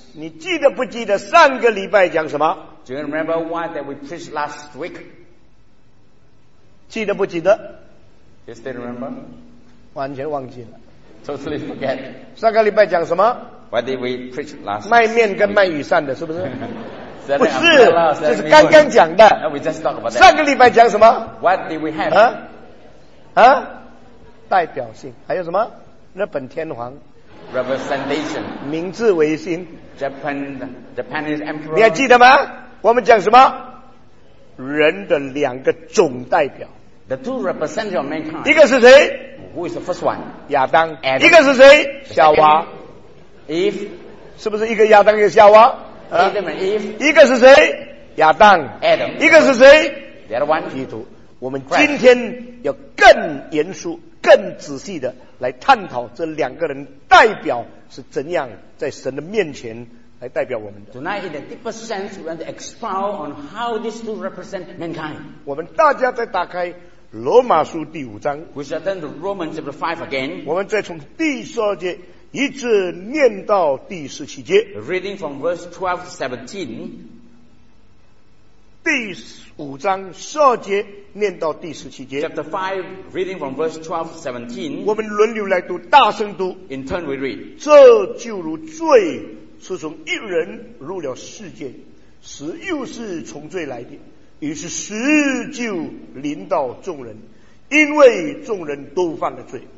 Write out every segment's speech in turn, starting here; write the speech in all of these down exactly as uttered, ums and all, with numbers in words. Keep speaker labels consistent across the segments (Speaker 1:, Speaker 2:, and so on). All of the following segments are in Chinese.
Speaker 1: 你记得不记得上个礼拜讲什么？
Speaker 2: Do you remember what that we preached last week?
Speaker 1: 记得不记得？
Speaker 2: You still remember?
Speaker 1: 完全忘记了。
Speaker 2: Totally forget.
Speaker 1: 上个礼拜讲什么？
Speaker 2: What did we preach last
Speaker 1: 卖面跟
Speaker 2: week?
Speaker 1: 卖雨伞的，是不是？
Speaker 2: Selling
Speaker 1: 不是，
Speaker 2: umbrella,
Speaker 1: 这
Speaker 2: selling
Speaker 1: 是刚刚讲的。
Speaker 2: No, we just talked about
Speaker 1: 上
Speaker 2: that.
Speaker 1: 个礼拜讲什么？
Speaker 2: What did we have?
Speaker 1: 啊啊，代表性，还有什么？日本天皇，
Speaker 2: Representation.
Speaker 1: 明治维新，
Speaker 2: Japan, Japanese emperor.
Speaker 1: 你还记得吗？我们讲什么？人的两个总代表，
Speaker 2: The two representatives of mankind.
Speaker 1: 一个是谁？
Speaker 2: Who is the first one?
Speaker 1: 亚当。
Speaker 2: Adam
Speaker 1: 一个是谁？夏娃。
Speaker 2: Eve.
Speaker 1: 是不是一个亚当一个夏娃？啊
Speaker 2: Adam and Eve.
Speaker 1: 一个是谁？亚当。
Speaker 2: Adam.
Speaker 1: 一个是谁？
Speaker 2: The other one.
Speaker 1: 基督。我们今天要更严肃、更仔细的来探讨这两个人代表是怎样在神的面前来代表我们的。
Speaker 2: Tonight, in the deeper sense, we want to expound on how these two represent mankind.
Speaker 1: 我们大家再打开罗马书第五章，
Speaker 2: We shall turn to Romans chapter five again.
Speaker 1: 我们再从第十二节一直念到第十七节。
Speaker 2: Reading from verse twelve to seventeen.
Speaker 1: 第五章十二节念到第十七节，
Speaker 2: Chapter five, reading from verse twelve to seventeen.
Speaker 1: 我们轮流来读，大声读。
Speaker 2: In turn, we read.
Speaker 1: 这就如罪是从一人入了世界，死又是从罪来的，于是死就临到众人，因为众人都犯了罪。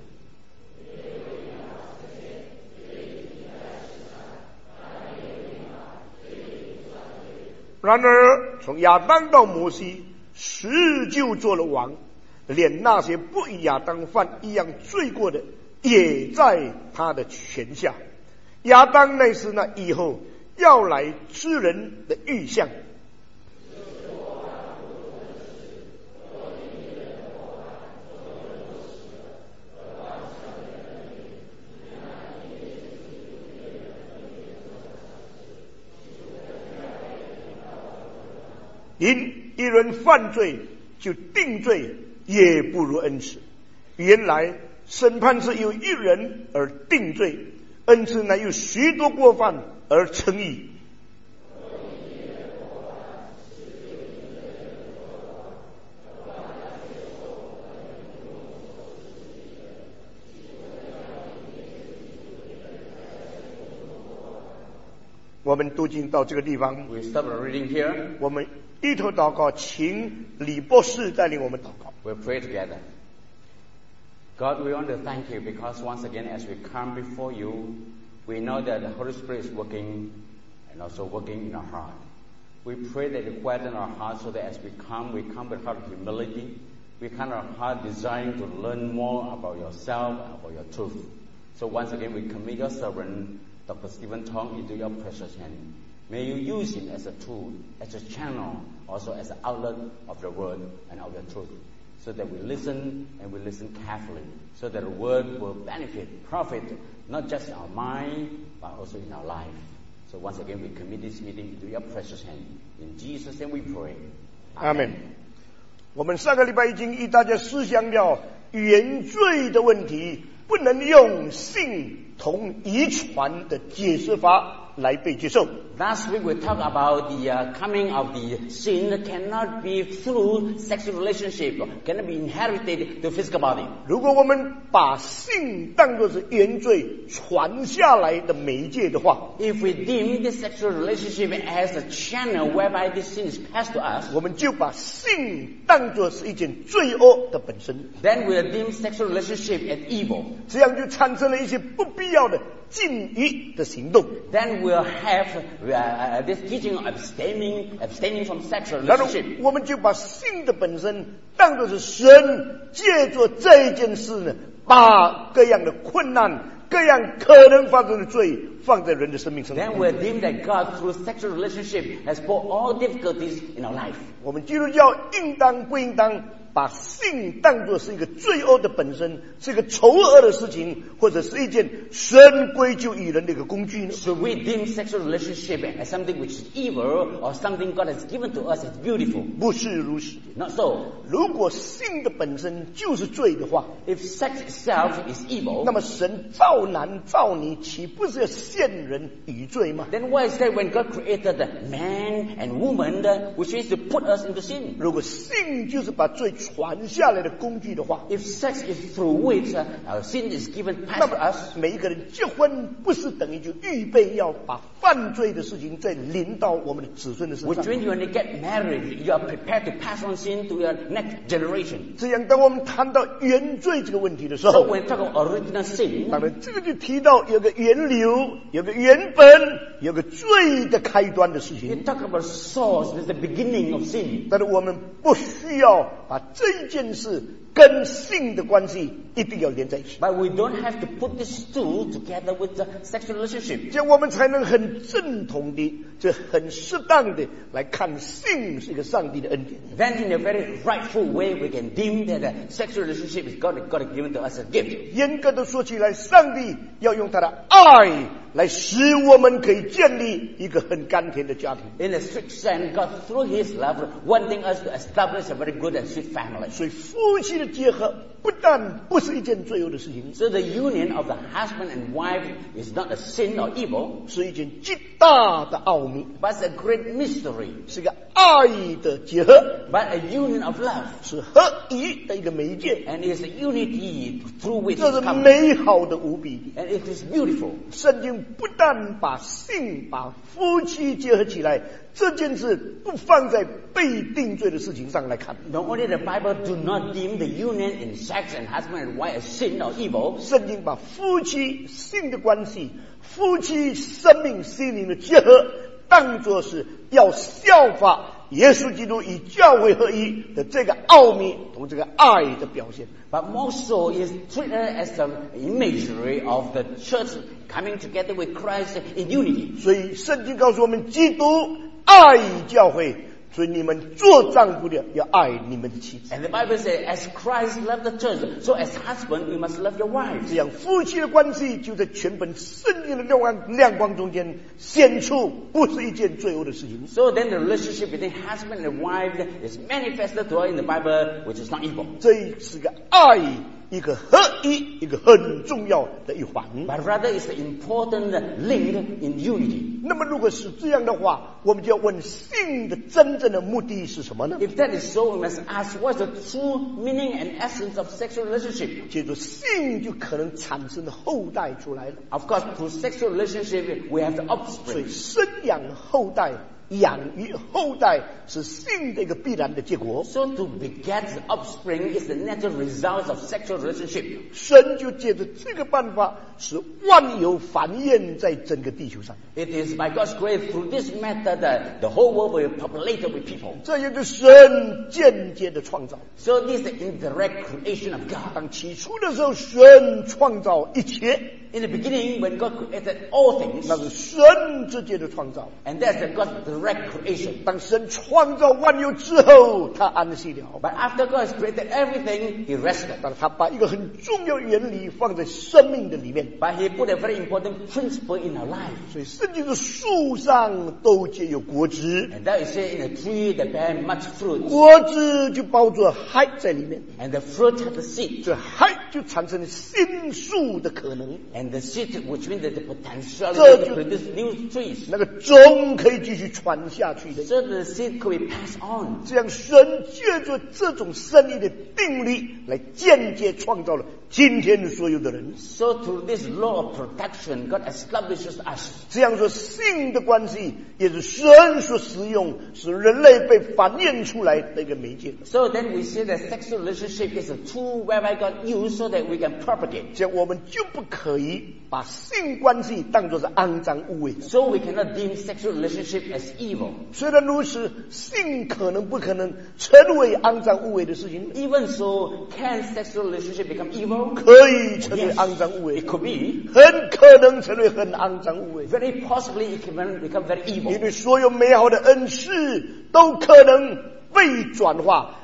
Speaker 1: 然而，从亚当到摩西，死就做了王，连那些不与亚当犯一样罪过的，也在他的权下。亚当乃是那以后要来之人的预像。因一人犯罪就定罪，也不如恩慈。原来审判是由一人而定罪，恩慈乃由许多过犯而称义。我们读经到这个地方，
Speaker 2: We stop reading here.
Speaker 1: 我们一头祷告，请李博士带领我们祷告。
Speaker 2: We'll pray together. God, we want to thank you because once again as we come before you, we know that the Holy Spirit is working and also working in our heart. We pray that you quieten our hearts so that as we come, we come with a heart of humility. We come with our heart desiring to learn more about yourself and about your truth. So once again, we commit your servant, Doctor Stephen Tong, into your precious hand. May you use him as a tool, as a channel, also as an outlet of the word and of the truth, so that we listen and we listen carefully, so that the word will benefit, profit, not just in our mind, but also in our life. So once again, we commit this meeting into your precious hand. In Jesus' name we pray.
Speaker 1: Amen. 我们上个礼拜已经与大家思想了原罪的问题，不能用性同遗传的解释法来被接受。
Speaker 2: Last week we talked about the uh, coming of the sin cannot be through sexual relationship, cannot be inherited to physical body.
Speaker 1: 如果我们把性当作是原罪传下来的媒介的话，
Speaker 2: If we deem this sexual relationship as a channel whereby this sin is passed to us,
Speaker 1: 我们就把性当作是一件罪恶的本身，
Speaker 2: then we'll deem sexual relationship as evil.
Speaker 1: 这样就产生了一些不必要的禁欲的行动。
Speaker 2: Then we'll have uh, this teaching of abstaining, abstaining from sexual
Speaker 1: 然后
Speaker 2: relationship.
Speaker 1: 我们就把性的本身当作是神借着这件事呢，把各样的困难、各样可能发生的罪放在人的生命上。
Speaker 2: Then we'll deem that God through sexual relationship has brought all difficulties in our life.
Speaker 1: 我们基督教应当不应当把性当作是一个罪恶的本身，是一个丑恶的事情，或者是一件神归咎于人的一个工具呢？
Speaker 2: So we deem sexual relationship as something which is evil or something God has given to us as beautiful.
Speaker 1: 不是如此。
Speaker 2: Not so.
Speaker 1: 如果性的本身就是罪的话，
Speaker 2: If sex itself is evil,
Speaker 1: 那么神造男造女，岂不是要陷人于罪吗？
Speaker 2: then why is that when God created the man and woman, uh, which is to put us into sin?
Speaker 1: 如果性就是把罪传下来的工具的话，
Speaker 2: If sex is through which uh, our sin is given
Speaker 1: 那
Speaker 2: past
Speaker 1: 么
Speaker 2: us,
Speaker 1: 每一个人结婚不是等于就预备要把犯罪的事情再临到我们的子孙的身
Speaker 2: which
Speaker 1: 上？
Speaker 2: when you only get married, you are prepared to pass on sin to your next generation.
Speaker 1: 这样，当我们谈到原罪这个问题的时
Speaker 2: So
Speaker 1: 候，
Speaker 2: when we talk about original sin,
Speaker 1: 当然这个就提到有个源流，有个原本，有个罪的开端的事
Speaker 2: you
Speaker 1: 情。
Speaker 2: talk about source, there's the beginning of sin.
Speaker 1: 但是我们不需要把这件事跟性的关系一定要连在一起，
Speaker 2: But we don't have to put these two together with the sexual relationship.
Speaker 1: 这样我们才能很正统的、这很适当的来看性是一个上帝的恩典。
Speaker 2: Then in a very rightful way, we can deem that the sexual relationship is God, God has given to us as a gift.
Speaker 1: 严格的说起来，上帝要用他的爱来使我们可以建立一个很甘甜的家庭。
Speaker 2: In a strict sense, God through His love wanting us to establish a very good and sweet family.
Speaker 1: 所以夫妻的结合不但不是一件罪恶的事情，
Speaker 2: So the union of the husband and wife is not a sin or evil,
Speaker 1: 是一件极大的奥秘，
Speaker 2: but it's a great mystery.
Speaker 1: 是一个爱的结合，
Speaker 2: But a union of love,
Speaker 1: 是合一的一个媒介，
Speaker 2: and it's a unity through which
Speaker 1: 这
Speaker 2: it's
Speaker 1: 是
Speaker 2: come.
Speaker 1: 美好的无比的。
Speaker 2: And it is beautiful.
Speaker 1: 圣经不但把性把夫妻结合起来，这件事不放在被定罪的事情上来看。
Speaker 2: Not only the Bible do not deem the union in sex and husband and wife as sin or evil,
Speaker 1: 圣经把夫妻性的关系、夫妻生命心灵的结合，当作是要效法耶稣基督与教会合一的这个奥秘同这个爱的表现。
Speaker 2: but more so is treated as an imagery of the church coming together with Christ in unity.
Speaker 1: 所以圣经告诉我们，基督爱教会，所以你们做丈夫的要爱你们的妻子。
Speaker 2: And the Bible says, as Christ loved the church, so as husband, you must love your wives.
Speaker 1: 这样夫妻的关系就在全本圣经的亮光亮光中间显出，不是一件罪恶的事情。
Speaker 2: So then the relationship between husband and wife is manifested to us in the Bible, which is not evil.
Speaker 1: 这是个爱，一个合一，一个很重要的一环。
Speaker 2: But rather it's an important link in unity.
Speaker 1: 那么如果是这样的话，我们就要问性的真正的目的是什么呢？
Speaker 2: If that is so, we must ask what's the true meaning and essence of sexual relationship.
Speaker 1: 借助性就可能产生的后代出来了，
Speaker 2: Of course, through sexual relationship, we have the
Speaker 1: 所以
Speaker 2: offspring.
Speaker 1: 生养后代、养育后代是性的一个必然的结果。
Speaker 2: So to beget the offspring is the natural result of sexual relationship.
Speaker 1: 神就借着这个办法，使万有繁衍在整个地球上。
Speaker 2: It is by God's grace, through this method, that the whole world will be populated with people.
Speaker 1: 这也是神间接的创造。
Speaker 2: So this is the indirect creation of God.
Speaker 1: 当起初的时候，神创造一切，
Speaker 2: In the beginning, when God created all things,
Speaker 1: 那是神直接的创造。
Speaker 2: and that's the God's direct creation.
Speaker 1: 当神创造万有之后，他安息了。
Speaker 2: But after God has created everything, He rested.
Speaker 1: 但他把一个很重要的原理放在生命的里面。
Speaker 2: But He put a very important principle in our life.
Speaker 1: 所以圣经的树上都结有果子，
Speaker 2: And that is said in a tree that bear much fruit.
Speaker 1: 果子就包着海在里面，
Speaker 2: And the fruit has the seed.
Speaker 1: 这海就产生了新树的可能。
Speaker 2: And the seed, which means that the potentiality
Speaker 1: So
Speaker 2: to produce new trees.
Speaker 1: 那个种可以继续传下去的。
Speaker 2: So the seed could be passed on.
Speaker 1: 这样，神借着这种生意的定律，来间接创造了今天所有的人。
Speaker 2: So through this law of production, God establishes us.
Speaker 1: 这样说，性的关系也是神所使用，使人类被繁衍出来的一个媒介。
Speaker 2: So then we say that sexual relationship is a tool whereby God used so that we can propagate.
Speaker 1: 这样，我们就不可以把性关系当作是肮脏污秽的。
Speaker 2: So we cannot deem sexual relationship as evil.
Speaker 1: 虽然如此，性可能不可能成为肮脏污秽的事情，
Speaker 2: Even so, can sexual relationship become evil?
Speaker 1: 可以成为
Speaker 2: Yes,
Speaker 1: 肮脏污
Speaker 2: it
Speaker 1: 秽，
Speaker 2: could be.
Speaker 1: 很可能成为很肮脏污秽。
Speaker 2: Very possibly it can become very
Speaker 1: 因
Speaker 2: evil.
Speaker 1: 为所有美好的恩赐都可能被转化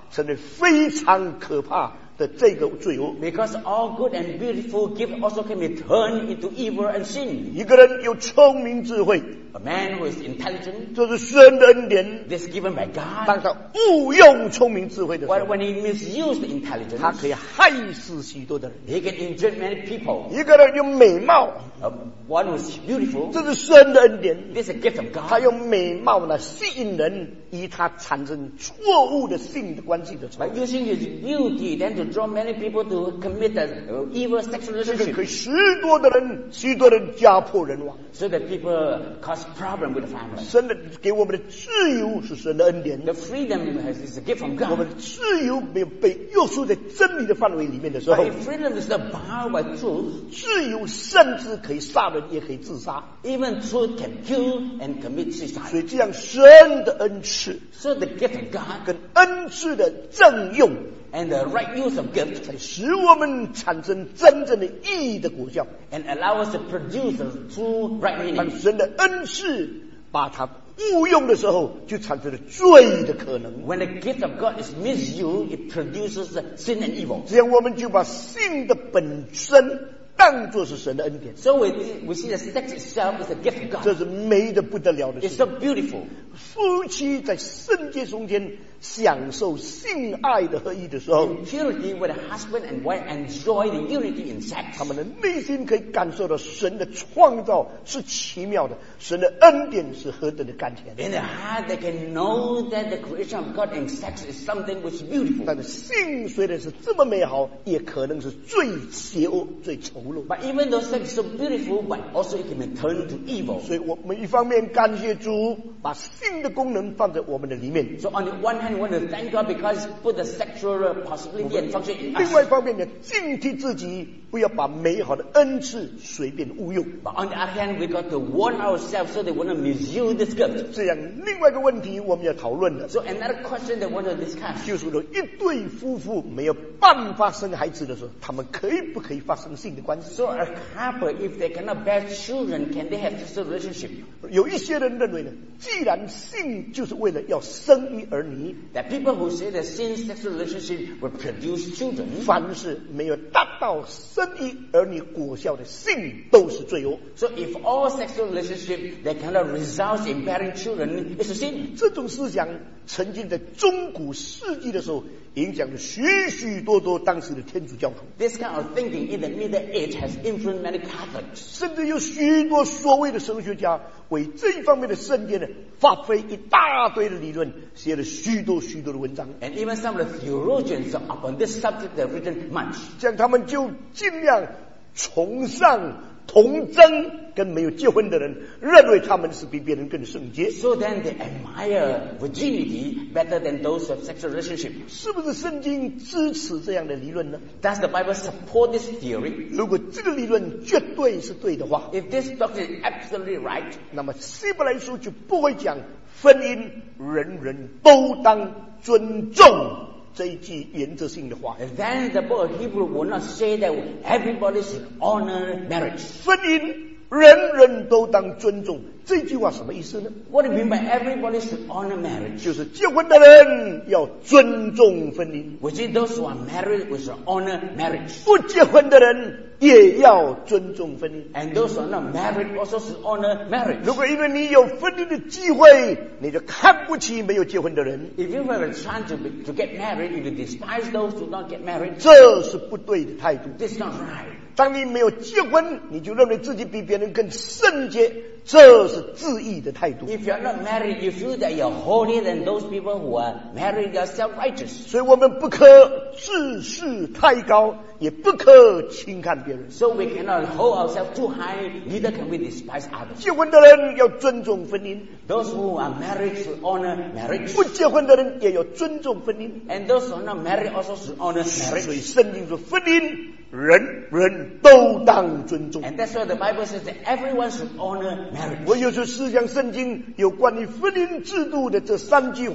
Speaker 1: 成为非常可怕的这个罪恶。
Speaker 2: Because all good and beautiful gift also can be turned into evil and sin.
Speaker 1: 一个人有聪明智慧，
Speaker 2: A man who is intelligent,
Speaker 1: 这是神的恩典。
Speaker 2: this is given by
Speaker 1: 当
Speaker 2: God.
Speaker 1: 他误用聪明智慧的时
Speaker 2: But
Speaker 1: 候，
Speaker 2: when he misused intelligence,
Speaker 1: 他可以害死许多的人。
Speaker 2: he can injure many people.
Speaker 1: 一个人有美貌，
Speaker 2: Uh, one who is beautiful,
Speaker 1: 这是神的恩典。
Speaker 2: this is a gift of
Speaker 1: 他
Speaker 2: God.
Speaker 1: 用美貌呢吸引人，与他产生错误的性的关系的时候，
Speaker 2: By using his beauty, then to draw many people to commit a uh, evil sexual
Speaker 1: 这个可以
Speaker 2: relationship,
Speaker 1: 许多的人，许多人家破人亡。
Speaker 2: so that people cause problem with the family.
Speaker 1: 神的给我们的自由是神的恩典，
Speaker 2: The freedom has, is a gift from
Speaker 1: 我们
Speaker 2: God.
Speaker 1: 的自由没有被约束在真理的范围里面的时
Speaker 2: But
Speaker 1: 候，
Speaker 2: if freedom is not bound by truth,
Speaker 1: 自由甚至可以杀人，也可以自杀。
Speaker 2: even truth can kill and commit
Speaker 1: 所
Speaker 2: suicide.
Speaker 1: 以这样神的恩赐
Speaker 2: So the gift of God
Speaker 1: 跟恩赐的正用，
Speaker 2: and the right use of gift
Speaker 1: 才使我们产生真正的意义的果效。
Speaker 2: and allow us to produce the true right
Speaker 1: 当
Speaker 2: meaning.
Speaker 1: 神的恩赐把它误用的时候，就产生了罪的可能。
Speaker 2: When the gift of God is misused, it produces sin and evil.
Speaker 1: 这样我们就把性的本身当作是神的恩典，
Speaker 2: So we, we see the sex itself is a gift of
Speaker 1: 这
Speaker 2: God.
Speaker 1: 是美的不得了的
Speaker 2: It's
Speaker 1: 事。
Speaker 2: so beautiful.
Speaker 1: 夫妻在圣洁中间享受性爱的合一的时候，
Speaker 2: In purity, when a husband and wife enjoy the unity in sex,
Speaker 1: 他们的内心可以感受到神的创造是奇妙的，神的恩典是何等的甘甜。
Speaker 2: in their heart they can know that the creation of God in sex is something which is beautiful.
Speaker 1: 但是性虽然是这么美好，也可能是最邪恶、最丑陋。
Speaker 2: But even though sex is so beautiful, but also it can be turned to evil.
Speaker 1: 所以我们一方面感谢主，把性的功能放在我们的里面；
Speaker 2: So on the one hand, we want to thank God because He put the sexual uh, possibility and function in
Speaker 1: 另外一
Speaker 2: us.
Speaker 1: 方面呢，警惕自己不要把美好的恩赐随便误用。
Speaker 2: But on the other hand, we got to warn ourselves so that we won't misuse this gift.
Speaker 1: 这样，另外一个问题我们要讨论的，
Speaker 2: So another question that we want to discuss.
Speaker 1: 就是说，一对夫妇没有办法生孩子的时候，他们可以不可以发生性的关系？
Speaker 2: So a couple, if they cannot bear children, can they have sexual relationship?
Speaker 1: 有一些人认为呢，既然性就是为了要生育儿女，
Speaker 2: There are people who say that since sexual relationship will produce children,
Speaker 1: 凡是没有达到生育儿女果效的性，都是罪恶。
Speaker 2: so if all sexual relationship that cannot result in bearing children is a sin.
Speaker 1: 这种思想曾经在中古世纪的时候，影响了许许多多当时的天主教徒，
Speaker 2: This kind of thinking in the Middle Age has influenced many Catholics.
Speaker 1: 甚至有许多所谓的神学家为这一方面的圣洁呢，发挥一大堆的理论，写了许多许多的文章。
Speaker 2: And even some of the theologians upon this subject have written much.
Speaker 1: 这样他们就尽量崇尚童贞跟没有结婚的人，认为他们是比别人更圣洁。
Speaker 2: So then they admire virginity better than those who have sexual relationship.
Speaker 1: 是不是圣经支持这样的理论呢？
Speaker 2: Does the Bible support this theory?
Speaker 1: 如果这个理论绝对是对的话，
Speaker 2: If this doctrine is absolutely right,
Speaker 1: 那么希伯来书就不会讲婚姻人人都当尊重这一句原则性的话。
Speaker 2: then the book of Hebrew will not say that everybody should honor marriage.
Speaker 1: 婚姻人人都当尊重，这句话什么意思呢？
Speaker 2: What do you mean by everybody should honor marriage?
Speaker 1: 就是结婚的人要尊重婚姻，
Speaker 2: Which is those who are married, we should honor marriage.
Speaker 1: 不结婚的人也要尊重婚姻。
Speaker 2: And those who are not married also should honor marriage.
Speaker 1: 如果因为你有婚姻的机会，你就看不起没有结婚的人，
Speaker 2: If you have a chance to, be, to get married, if you despise those who don't get married,
Speaker 1: 这是不对的态度。
Speaker 2: this is not right.
Speaker 1: 当你没有结婚，你就认为自己比别人更圣洁，这是自义的态度。
Speaker 2: If you're not married, you feel that you're holier than those people who are married, you're self-righteous.
Speaker 1: 所以我们不可自视太高，也不可轻看别人。
Speaker 2: So we cannot hold ourselves too high, neither can we despise others.
Speaker 1: 结婚的人要尊重婚姻，
Speaker 2: Those who are married should honor marriage.
Speaker 1: 不结婚的人也要尊重婚姻。
Speaker 2: And those who are not married also should honor
Speaker 1: 所以
Speaker 2: marriage.
Speaker 1: 圣经说，婚姻人人都当尊重。
Speaker 2: And that's why the Bible says that everyone should honor marriage.
Speaker 1: 我有时思想圣经有关于婚姻制度的这三句话，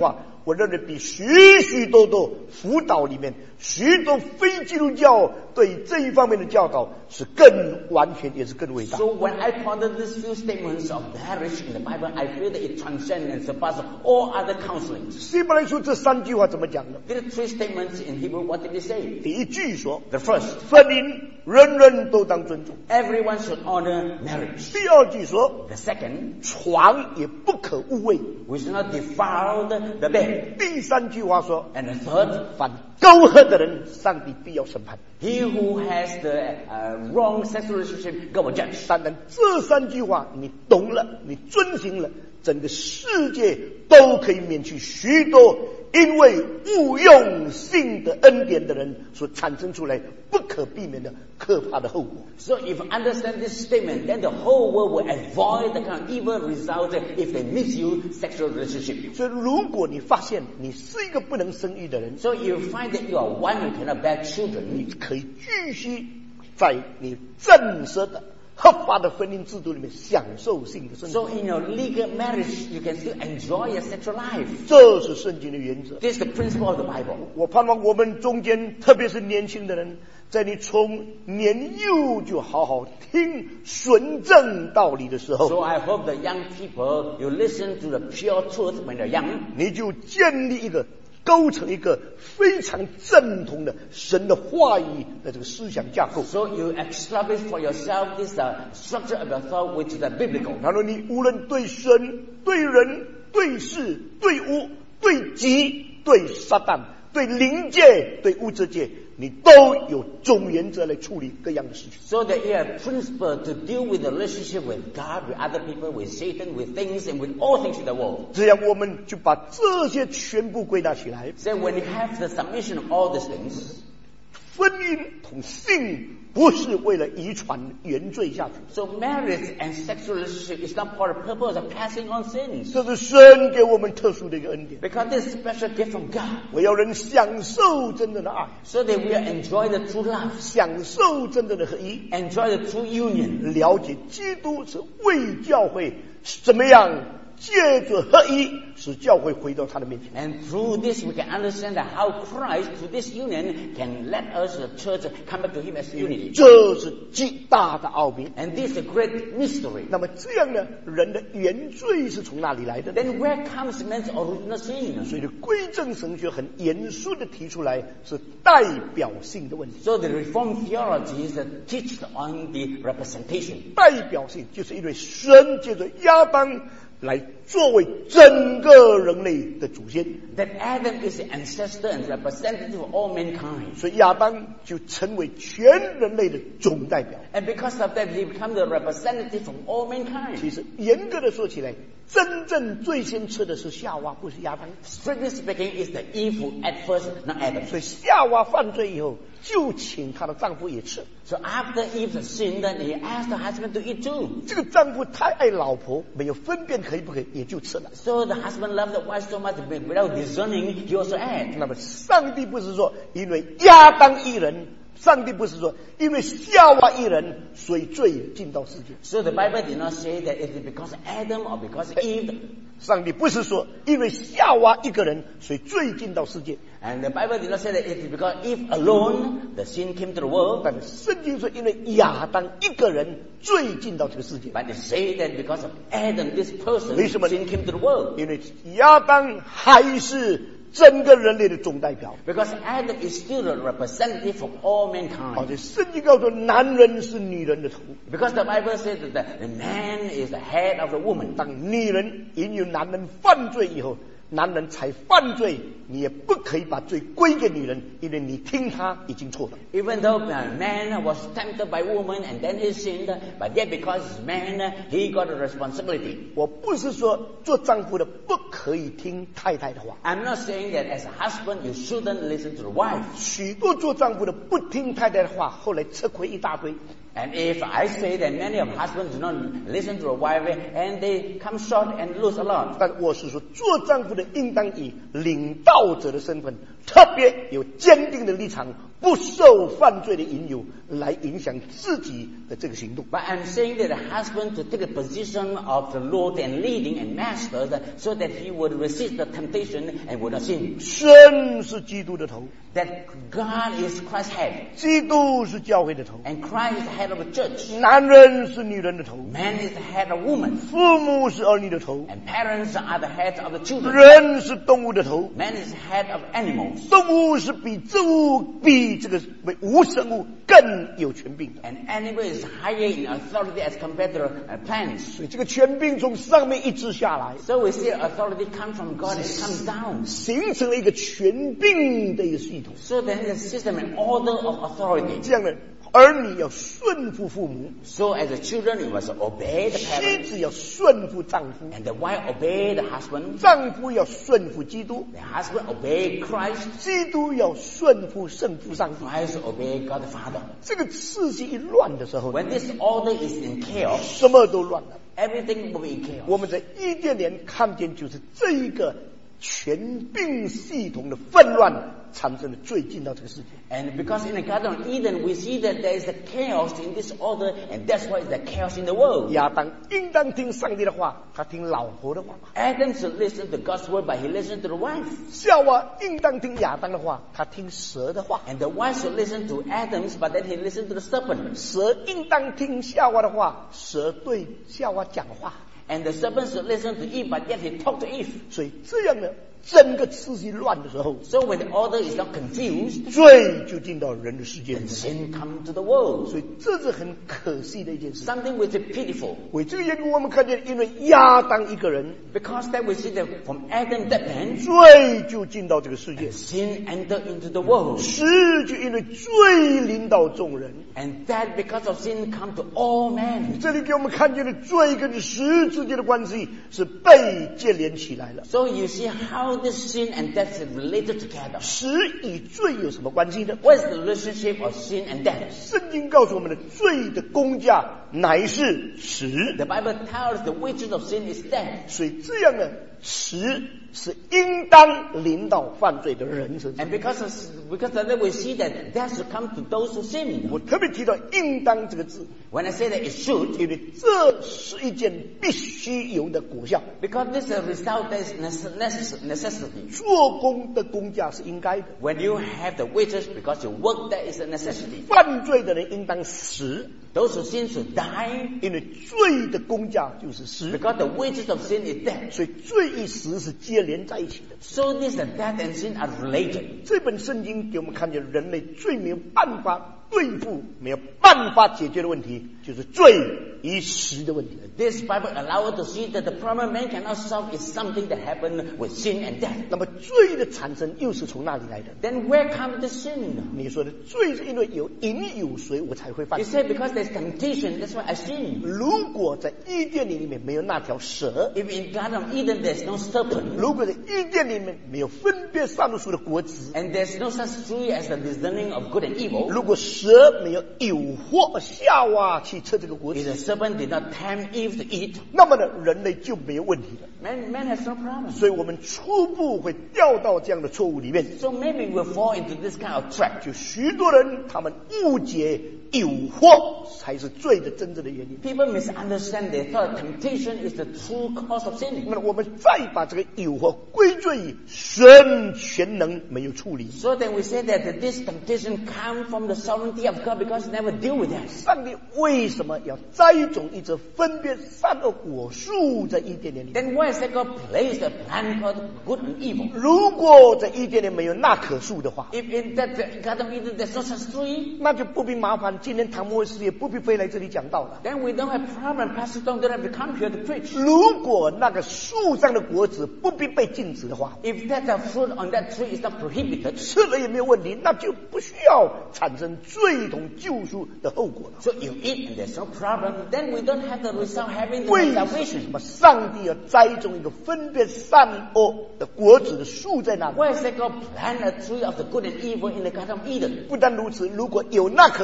Speaker 1: 我认为比许许多多辅导里面许多非基督教对这一方面的教导是更完全，也是更伟大。
Speaker 2: So when I ponder these few statements of marriage in the Bible, I feel that it transcends and surpasses all other counselings.
Speaker 1: 希伯来书这三句话怎么讲呢？
Speaker 2: There are three statements in Hebrew. What did he say?
Speaker 1: 第一句说，
Speaker 2: The first,
Speaker 1: 婚姻人人都当尊重。
Speaker 2: everyone should honor marriage.
Speaker 1: 第二句说，
Speaker 2: The second,
Speaker 1: 床也不可污秽。
Speaker 2: we should not defile the, the bed.
Speaker 1: 第三句话说，
Speaker 2: And the third,
Speaker 1: 凡苟合的人，上帝必要审判。
Speaker 2: he who has the uh, wrong sexual relationship, God will judge.
Speaker 1: 当然，这三句话你懂了，你遵行了，整个世界都可以免去许多因为误用性的恩典的人所产生出来不可避免的可怕的后果。
Speaker 2: So if you understand this statement, then the whole world will avoid the kind of evil result if they misuse sexual relationship.
Speaker 1: 所以，如果你发现你是一个不能生育的人，
Speaker 2: So you find that you are one who cannot bear
Speaker 1: 你
Speaker 2: children,
Speaker 1: 可以继续在你正式的合法的婚姻制度里面享受性的生活。
Speaker 2: so in your legal marriage, you can still enjoy your sexual life.
Speaker 1: 这是圣经的原则。
Speaker 2: This is the principle of the Bible.
Speaker 1: 我盼望我们中间，特别是年轻的人，在你从年幼就好好听纯正道理的时候，
Speaker 2: So I hope the young people, you listen to the pure truth when they're young.
Speaker 1: 你就建立一个构成一个非常正统的神的话语的这个思想架构。
Speaker 2: So you establish for yourself this uh, structure of your thought which is uh, biblical.
Speaker 1: 然后你无论对神、对人、对事、对物、对己、对撒旦、对灵界、对物质界，你都有总原则来处理各样的事情。
Speaker 2: So that you have principle to deal with the relationship with God, with other people, with Satan, with things, and with all things in the world.
Speaker 1: 这样我们就把这些全部归纳起来。
Speaker 2: So when you have the submission of all these things,
Speaker 1: 婚姻同性不是为了遗传原罪下去，
Speaker 2: so marriage and sexual relationship is not for the purpose of passing on sins.
Speaker 1: 这是神给我们特殊的一个恩典，
Speaker 2: Because this is a special gift from God.
Speaker 1: 为要人享受真正的爱，
Speaker 2: So that we will enjoy the true love,
Speaker 1: 享受真正的合一，
Speaker 2: enjoy the true union.
Speaker 1: 了解基督是为教会怎么样借着合一使教会回到他的面前。
Speaker 2: And through this we can understand that how Christ, through this union, can let us, the church, come back to Him as unity.
Speaker 1: 这是极大的奥秘。
Speaker 2: And this is a great mystery.
Speaker 1: 那么这样呢，人的原罪是从哪里来的呢？
Speaker 2: Then where comes man's original sin?
Speaker 1: 所以归正神学很严肃的提出来，是代表性的问题。
Speaker 2: So the Reformed theology is that teaches on the representation.
Speaker 1: 代表性就是因为神借着亚当来作为整个人类的祖先，
Speaker 2: That Adam is the ancestor and representative of all mankind.
Speaker 1: 所以亚当就成为全人类的总代表。
Speaker 2: And because of that, he becomes the representative of all mankind.
Speaker 1: 其实严格的说起来，真正最先吃的是夏娃，不是亚当。
Speaker 2: Strictly speaking, it's the Eve who at first, not Adam.
Speaker 1: 所以夏娃犯罪以后，就请她的丈夫也吃。
Speaker 2: So after Eve sinned, then he asked the husband to eat too.
Speaker 1: 这个丈夫太爱老婆，没有分辨可以不可以，也就吃了。
Speaker 2: So the husband loved the wife so much, that without discerning, he also ate.
Speaker 1: 那么上帝不是说因为亚当一人，上帝不是说因为夏娃一人，所以罪进到世界。
Speaker 2: So the Bible did not say that it is because of Adam or because of Eve.
Speaker 1: 上帝不是说因为夏娃一个人，所以罪进到世界。
Speaker 2: And the Bible did not say that it is because Eve alone, the sin came to the world.
Speaker 1: 但圣经说因为亚当一个人，罪进到这个世界。
Speaker 2: But they say that because of Adam, this person,
Speaker 1: 为什么？
Speaker 2: sin came to the world.
Speaker 1: 因为亚当还是整个人类的总代表。
Speaker 2: Because Adam is still the representative of all
Speaker 1: 而
Speaker 2: mankind.
Speaker 1: 且圣经告诉男人是女人的头，
Speaker 2: Because the Bible says that the, the man is the head of the woman.
Speaker 1: 当女人引诱男人犯罪以后，男人才犯罪，你也不可以把罪归给女人，因为你听他已经错了。
Speaker 2: Even though a man was tempted by woman and then he sinned, but yet because he's man, he got a responsibility.
Speaker 1: 我不是说做丈夫的不可以听太太的话，
Speaker 2: I'm not saying that as a husband you shouldn't listen to the wife.
Speaker 1: 许多做丈夫的不听太太的话，后来吃亏一大堆。
Speaker 2: And if I say that many of husbands do not listen to a wife and they come short and lose a lot.
Speaker 1: 但我是说，做丈夫的应当以领导者的身份，特别有坚定的立场， 不受犯罪的引诱来影响自己的这个行动。
Speaker 2: But I'm saying that the husband to take a position of the Lord and leading and master so that he would resist the temptation and would not sin.
Speaker 1: 神是基督的头，
Speaker 2: That God is Christ's head
Speaker 1: 基督是教会的头，
Speaker 2: and Christ is the head of the church.
Speaker 1: 男人是女人的头，
Speaker 2: Man is the head of woman
Speaker 1: 父母是儿女的头，
Speaker 2: and parents are the heads of the children.
Speaker 1: 人是动物的头，
Speaker 2: Man is the head of animals
Speaker 1: 动物是比植物比这个无生物更有权柄的。
Speaker 2: and animal is higher in authority as compared to uh, plants.
Speaker 1: 所以这个权柄从上面一直下来，
Speaker 2: So we see authority come from God and it comes down.
Speaker 1: 形成了一个权柄的一个系统。
Speaker 2: So then the system and order of authority.
Speaker 1: 这样的儿女要顺服父母，
Speaker 2: So as the children, you must obey the
Speaker 1: 妻
Speaker 2: parents
Speaker 1: 子要顺服丈夫，
Speaker 2: and the wife obey the husband.
Speaker 1: 丈夫要顺服基督，
Speaker 2: The husband obey Christ.
Speaker 1: 基督要顺服圣父上帝。
Speaker 2: Christ obey God the Father.
Speaker 1: 这个次序一乱的时候，
Speaker 2: When this order is in chaos,
Speaker 1: 什么都乱了。
Speaker 2: everything will be in chaos.
Speaker 1: 我们在伊甸园看见，就是这一个权柄系统的纷乱产生了罪进到这个世界。
Speaker 2: And because in the Garden of Eden, we see that there is a chaos in this order, and that's why there's a chaos in the world.
Speaker 1: 亚当应当听上帝的话，他听老婆的话；
Speaker 2: Adam should listen to God's word, but he listened to the wife.
Speaker 1: 夏娃应当听亚当的话，他听蛇的话；
Speaker 2: And the wife should listen to Adam's, but then he listened to the serpent.
Speaker 1: 蛇应当听夏娃的话，蛇对夏娃讲话。
Speaker 2: And the serpent should listen to Eve, but yet he talked to Eve.
Speaker 1: 所以这样的整个次序乱的时候，
Speaker 2: So when the order is not confused,
Speaker 1: 罪就进到人的世界里
Speaker 2: then
Speaker 1: 面。
Speaker 2: sin comes to the world.
Speaker 1: 所以这是很可惜的一件事。
Speaker 2: Something which is pitiful.
Speaker 1: 为这个缘故，我们看见，因为亚当一个人，
Speaker 2: Because that we see that from Adam, that man,
Speaker 1: 罪就进到这个世界，
Speaker 2: sin entered into the world.
Speaker 1: 十就因为罪临到众人。
Speaker 2: And that because of sin come to all men.
Speaker 1: 这里给我们看见的罪跟十之间的关系是被接连起来了。
Speaker 2: So you see how this sin and death is related together.
Speaker 1: 十与罪有什么关系呢？
Speaker 2: What is the relationship of sin and death?
Speaker 1: 圣经告诉我们的罪的工价乃是十，
Speaker 2: The Bible tells us the wages of sin is death.
Speaker 1: 所以这样的十是应当临到犯罪的人身上。
Speaker 2: And because of, because of that we see that death should come to those who sin.
Speaker 1: 我特别提到“应当”这个字，
Speaker 2: When I say that it should,
Speaker 1: 因为这是一件必须有的果效。
Speaker 2: because this is a result that is necess- necessity.
Speaker 1: 做工的工价是应该的，
Speaker 2: When you have the wages because you work, that is a necessity.
Speaker 1: 犯罪的人应当死，
Speaker 2: Those who sin should die
Speaker 1: 因为罪的工价就是死，
Speaker 2: because the wages of sin is death.
Speaker 1: 所以罪与死是接连在一起的。
Speaker 2: So this and death and sin are related.
Speaker 1: 这本圣经给我们看见人类最没有办法对付、没有办法解决的问题，就是罪与死的问题。
Speaker 2: This Bible allows us to see that the problem man cannot solve is something that happened with sin and death.
Speaker 1: 那么罪的产生又是从哪里来的？
Speaker 2: Then where comes the sin?
Speaker 1: 你说的罪是因为有淫有水，我才会犯
Speaker 2: You
Speaker 1: 罪。
Speaker 2: say because there's temptation, that's why I sin.
Speaker 1: 如果在伊甸里面没有那条蛇，
Speaker 2: If in Garden of Eden there's no serpent,
Speaker 1: 如果在伊甸里面没有分别善恶树的果子，
Speaker 2: and there's no such tree as the discerning of good and evil,
Speaker 1: 如果蛇没有诱惑夏娃去吃这个果
Speaker 2: if
Speaker 1: 子，
Speaker 2: the serpent did not tempt Eve to eat,
Speaker 1: 那么呢，人类就没有问题了。
Speaker 2: man, man has no problem.
Speaker 1: 所以我们初步会掉到这样的错误里面，
Speaker 2: So maybe we'll fall into this kind of trap.
Speaker 1: 就许多人他们误解诱惑才是罪的真正的原因。
Speaker 2: People misunderstand. They thought temptation is the true cause of sinning.
Speaker 1: 那么我们再把这个诱惑归罪于神全能没有处理。
Speaker 2: So then we say that this temptation comes from the sovereignty of God because He never deal with that.
Speaker 1: 上帝为什么要栽种一只分别善恶果树在伊甸园里？
Speaker 2: Then why is that God placed a plant called good and evil?
Speaker 1: 如果在伊甸园没有那棵树的话，
Speaker 2: If in that Garden of Eden there's no such tree,
Speaker 1: 那就不必麻烦今天唐牧师也不必飞来这里讲道了。
Speaker 2: then we don't have problem. Pastor Tom don't have to come here to preach.
Speaker 1: 如果那个树上的果子不必被禁止的话，
Speaker 2: If that the fruit on that tree is not prohibited,
Speaker 1: 吃了也没有问题，那就不需要产生罪同救赎的后果了。
Speaker 2: so you eat and there's no problem, then we don't have the result having the
Speaker 1: 为什
Speaker 2: salvation.
Speaker 1: 么上帝要栽种一个分别善恶的果子的树在那里？
Speaker 2: Why is that God plant a tree of the good and evil in the Garden of Eden?
Speaker 1: 不但如此，如果有那棵树也好，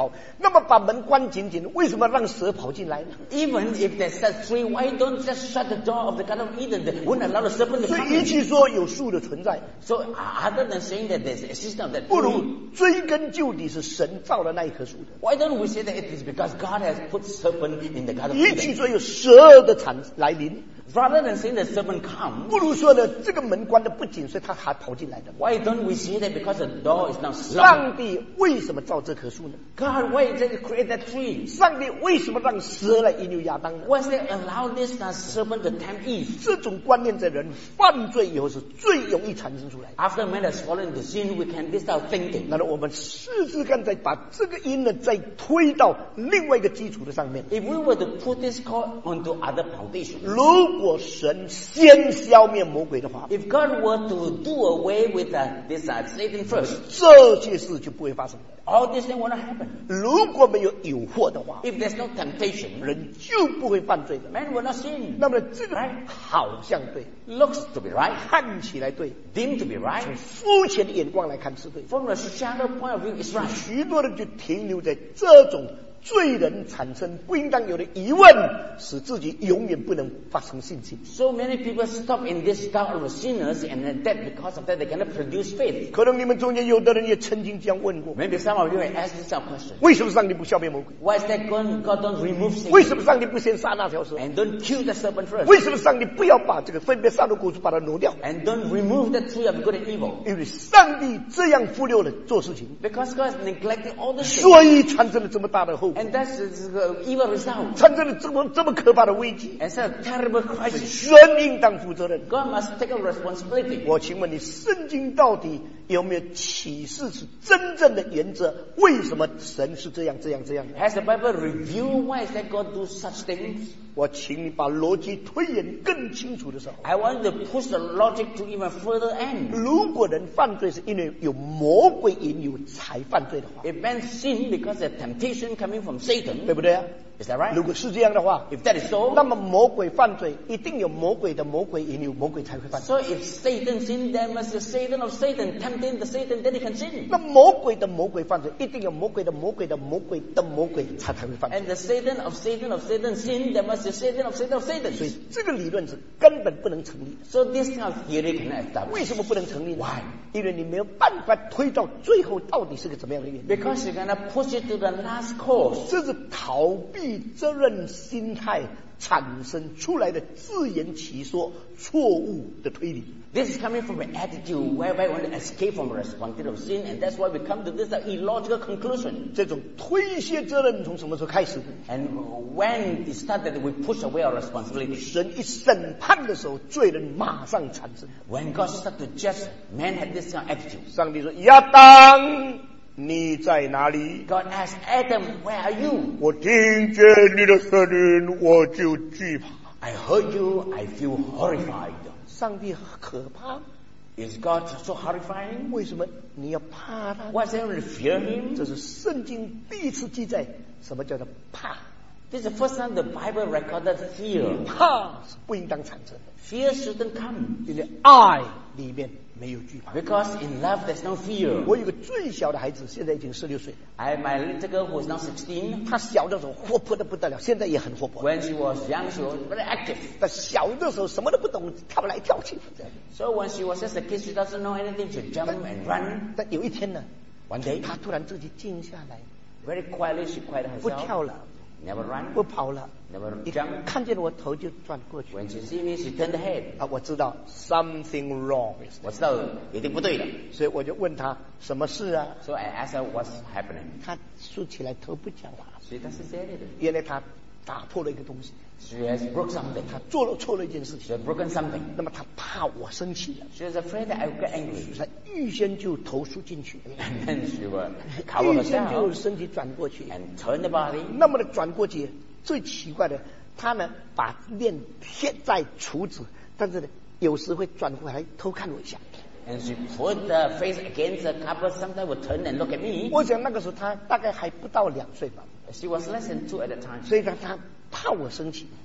Speaker 1: 好，那么把门关紧紧，为什么让蛇跑进来呢？
Speaker 2: Even if they set free, why don't just shut the door of the Garden of Eden? They wouldn't allow the serpent to
Speaker 1: 所
Speaker 2: come
Speaker 1: 以，与
Speaker 2: in.
Speaker 1: 其说有树的存在，
Speaker 2: So other than saying that there's a system of that
Speaker 1: 不如
Speaker 2: tree,
Speaker 1: 追根究底是神造了那一棵树的。
Speaker 2: why don't we say that it is because God has put serpent in the Garden of
Speaker 1: 与其
Speaker 2: Eden?
Speaker 1: 说有蛇的产来临，
Speaker 2: Rather than saying the serpent comes,
Speaker 1: 不如说呢，这个门关的不紧，所以它还跑进来的。
Speaker 2: why don't we say that because the door is now locked?
Speaker 1: 上帝为什么造这棵树呢？
Speaker 2: God, why did He create that tree?
Speaker 1: 上帝为什么让蛇来引诱亚当呢？
Speaker 2: Why did they allow this uh, serpent to tempt Eve?
Speaker 1: 这种观念在人犯罪以后是最容易产生出来的。
Speaker 2: After man has fallen into sin, we can this start thinking.
Speaker 1: 那么我们试试看，再把这个因呢，再推到另外一个基础的上面。
Speaker 2: If we were to put this cord onto other foundations,
Speaker 1: 如果神先消灭魔鬼的话，
Speaker 2: if God were to do away with uh, this uh, Satan first,
Speaker 1: 这些事就不会发生了。
Speaker 2: all this thing will not happen.
Speaker 1: 如果没有诱惑的话，
Speaker 2: If there's no temptation,
Speaker 1: 人就不会犯罪的。
Speaker 2: man will not sin.
Speaker 1: 那么这个
Speaker 2: Right.
Speaker 1: 好像对，
Speaker 2: Looks to be right,
Speaker 1: 看起来对，
Speaker 2: deemed to be right.
Speaker 1: 从肤浅的眼光来看是对。
Speaker 2: From a shallow point of view, it's right.
Speaker 1: 许多人就停留在这种罪人产生不应当有的疑问，使自己永远不能发生信心。
Speaker 2: So many people stop in this doubt of sinners, and then that because of that they cannot produce faith.
Speaker 1: 可能你们中间有的人也曾经这样问过：
Speaker 2: Maybe some of you have asked this question.
Speaker 1: 为什么上帝不消灭魔鬼？
Speaker 2: Why is that God, God don't remove
Speaker 1: 为
Speaker 2: Satan
Speaker 1: 什么上帝不先杀那条蛇？
Speaker 2: and don't kill the serpent first?
Speaker 1: 为什么上帝不要把这个分别善恶果树把它挪掉？
Speaker 2: And don't remove the tree of good and evil?
Speaker 1: 因为上帝这样忽略了做事情，
Speaker 2: Because God is neglecting all the things.
Speaker 1: 所以产生了这么大的后果，
Speaker 2: And that's the evil result.
Speaker 1: 产生了这么这么可怕的危机。
Speaker 2: And such a terrible crisis.
Speaker 1: 神应当负责任。
Speaker 2: God must take a responsibility.
Speaker 1: 我请问你，圣经到底有没有启示是真正的原则？为什么神是这样这样这样的？
Speaker 2: Has the Bible revealed why is that God do such things?
Speaker 1: 我请你把逻辑推演更清楚的时候，
Speaker 2: I want to push the logic to even further end.
Speaker 1: 如果人犯罪是因为有魔鬼引诱才犯罪的话，
Speaker 2: If man sin because of temptation coming from
Speaker 1: 对
Speaker 2: Satan,
Speaker 1: 不对啊？
Speaker 2: is that right?
Speaker 1: 如果是这样的话，
Speaker 2: If that is so,
Speaker 1: 那么魔鬼犯罪一定有魔鬼的魔鬼引诱，魔鬼才会犯罪。
Speaker 2: so if Satan sinned, there must be Satan of Satan tempting the Satan, then he can sin.
Speaker 1: 那魔鬼的魔鬼犯罪，一定有魔鬼的魔鬼的魔鬼的魔鬼才才会犯罪。
Speaker 2: And the Satan of Satan of Satan sinned, there must be Satan of Satan of
Speaker 1: 所
Speaker 2: Satan.
Speaker 1: 以这个理论是根本不能成立的。
Speaker 2: So this kind of theory cannot establish.
Speaker 1: 为什么不能成立呢？
Speaker 2: Why?
Speaker 1: 因为你没有办法推到最后到底是个怎么样的原因。
Speaker 2: Because you're gonna push it to the last course.
Speaker 1: 这是逃避责任心态产生出来的自圆其说、错误的推理。
Speaker 2: This is coming from an attitude whereby we want to escape from the responsibility of sin, and that's why we come to this illogical conclusion.
Speaker 1: 这种推卸责任从什么时候开始的？
Speaker 2: And when it started, we push away our responsibility.
Speaker 1: 神一审判的时候，罪人马上产生。
Speaker 2: When God started to judge, man had this kind of attitude.
Speaker 1: 上帝说：“亚当，你在哪里？
Speaker 2: God asked Adam, "Where are you?"
Speaker 1: 我听见你的声音，我就惧怕。”
Speaker 2: I heard you. I feel horrified.
Speaker 1: 上帝可怕，
Speaker 2: Is God so horrifying?
Speaker 1: 为什么你要怕他？
Speaker 2: Why is everyone to fear him?
Speaker 1: 这是圣经第一次记载什么叫做怕。
Speaker 2: This is the first time the Bible recorded fear.
Speaker 1: 怕是不应当产生的，
Speaker 2: Fear shouldn't come
Speaker 1: 因为爱里面没有惧怕。
Speaker 2: because in love there's no fear.
Speaker 1: 我有个最小的孩子，现在已经十六岁了。
Speaker 2: I have my little girl who is now sixteen.
Speaker 1: 他小的时候活泼的不得了，现在也很活泼。
Speaker 2: When she was young, she was very active.
Speaker 1: 但小的时候什么都不懂，跳来跳去这样。
Speaker 2: So when she was just a kid, she doesn't know anything. She jump and run.
Speaker 1: 但有一天呢，
Speaker 2: One day,
Speaker 1: 他突然自己静下来，
Speaker 2: very quietly, she quiet
Speaker 1: 不
Speaker 2: herself.
Speaker 1: 跳了，
Speaker 2: Never run.
Speaker 1: 不跑了，
Speaker 2: Never
Speaker 1: 一
Speaker 2: jump.
Speaker 1: 看见我头就转过去。
Speaker 2: When she see me, she turned the head.
Speaker 1: 啊，我知道 something wrong，
Speaker 2: 我知道一定不对了。
Speaker 1: 所以我就问他什么事啊？
Speaker 2: So I asked her what's happening.
Speaker 1: 他竖起来头不讲话，
Speaker 2: She doesn't say anything.
Speaker 1: 原来他打破了一个东西，
Speaker 2: She has broke something.
Speaker 1: 他做了错了一件事
Speaker 2: She
Speaker 1: 情，
Speaker 2: has broken something.
Speaker 1: 那么他怕我生气了，
Speaker 2: She was afraid that I would get angry.
Speaker 1: 他预先就头缩进去，
Speaker 2: And then she would cover
Speaker 1: 预先就
Speaker 2: herself
Speaker 1: 身体转过去。
Speaker 2: and turn the body.
Speaker 1: 那么的转过去，最奇怪的，他呢把脸贴在厨子，但是呢有时会转过来偷看我一下。
Speaker 2: And she put the face against the cupboard. Sometimes would turn and look at me.
Speaker 1: 我想那个时候他大概还不到两岁吧，
Speaker 2: She was less than two at the time.
Speaker 1: 所以他他怕我生气，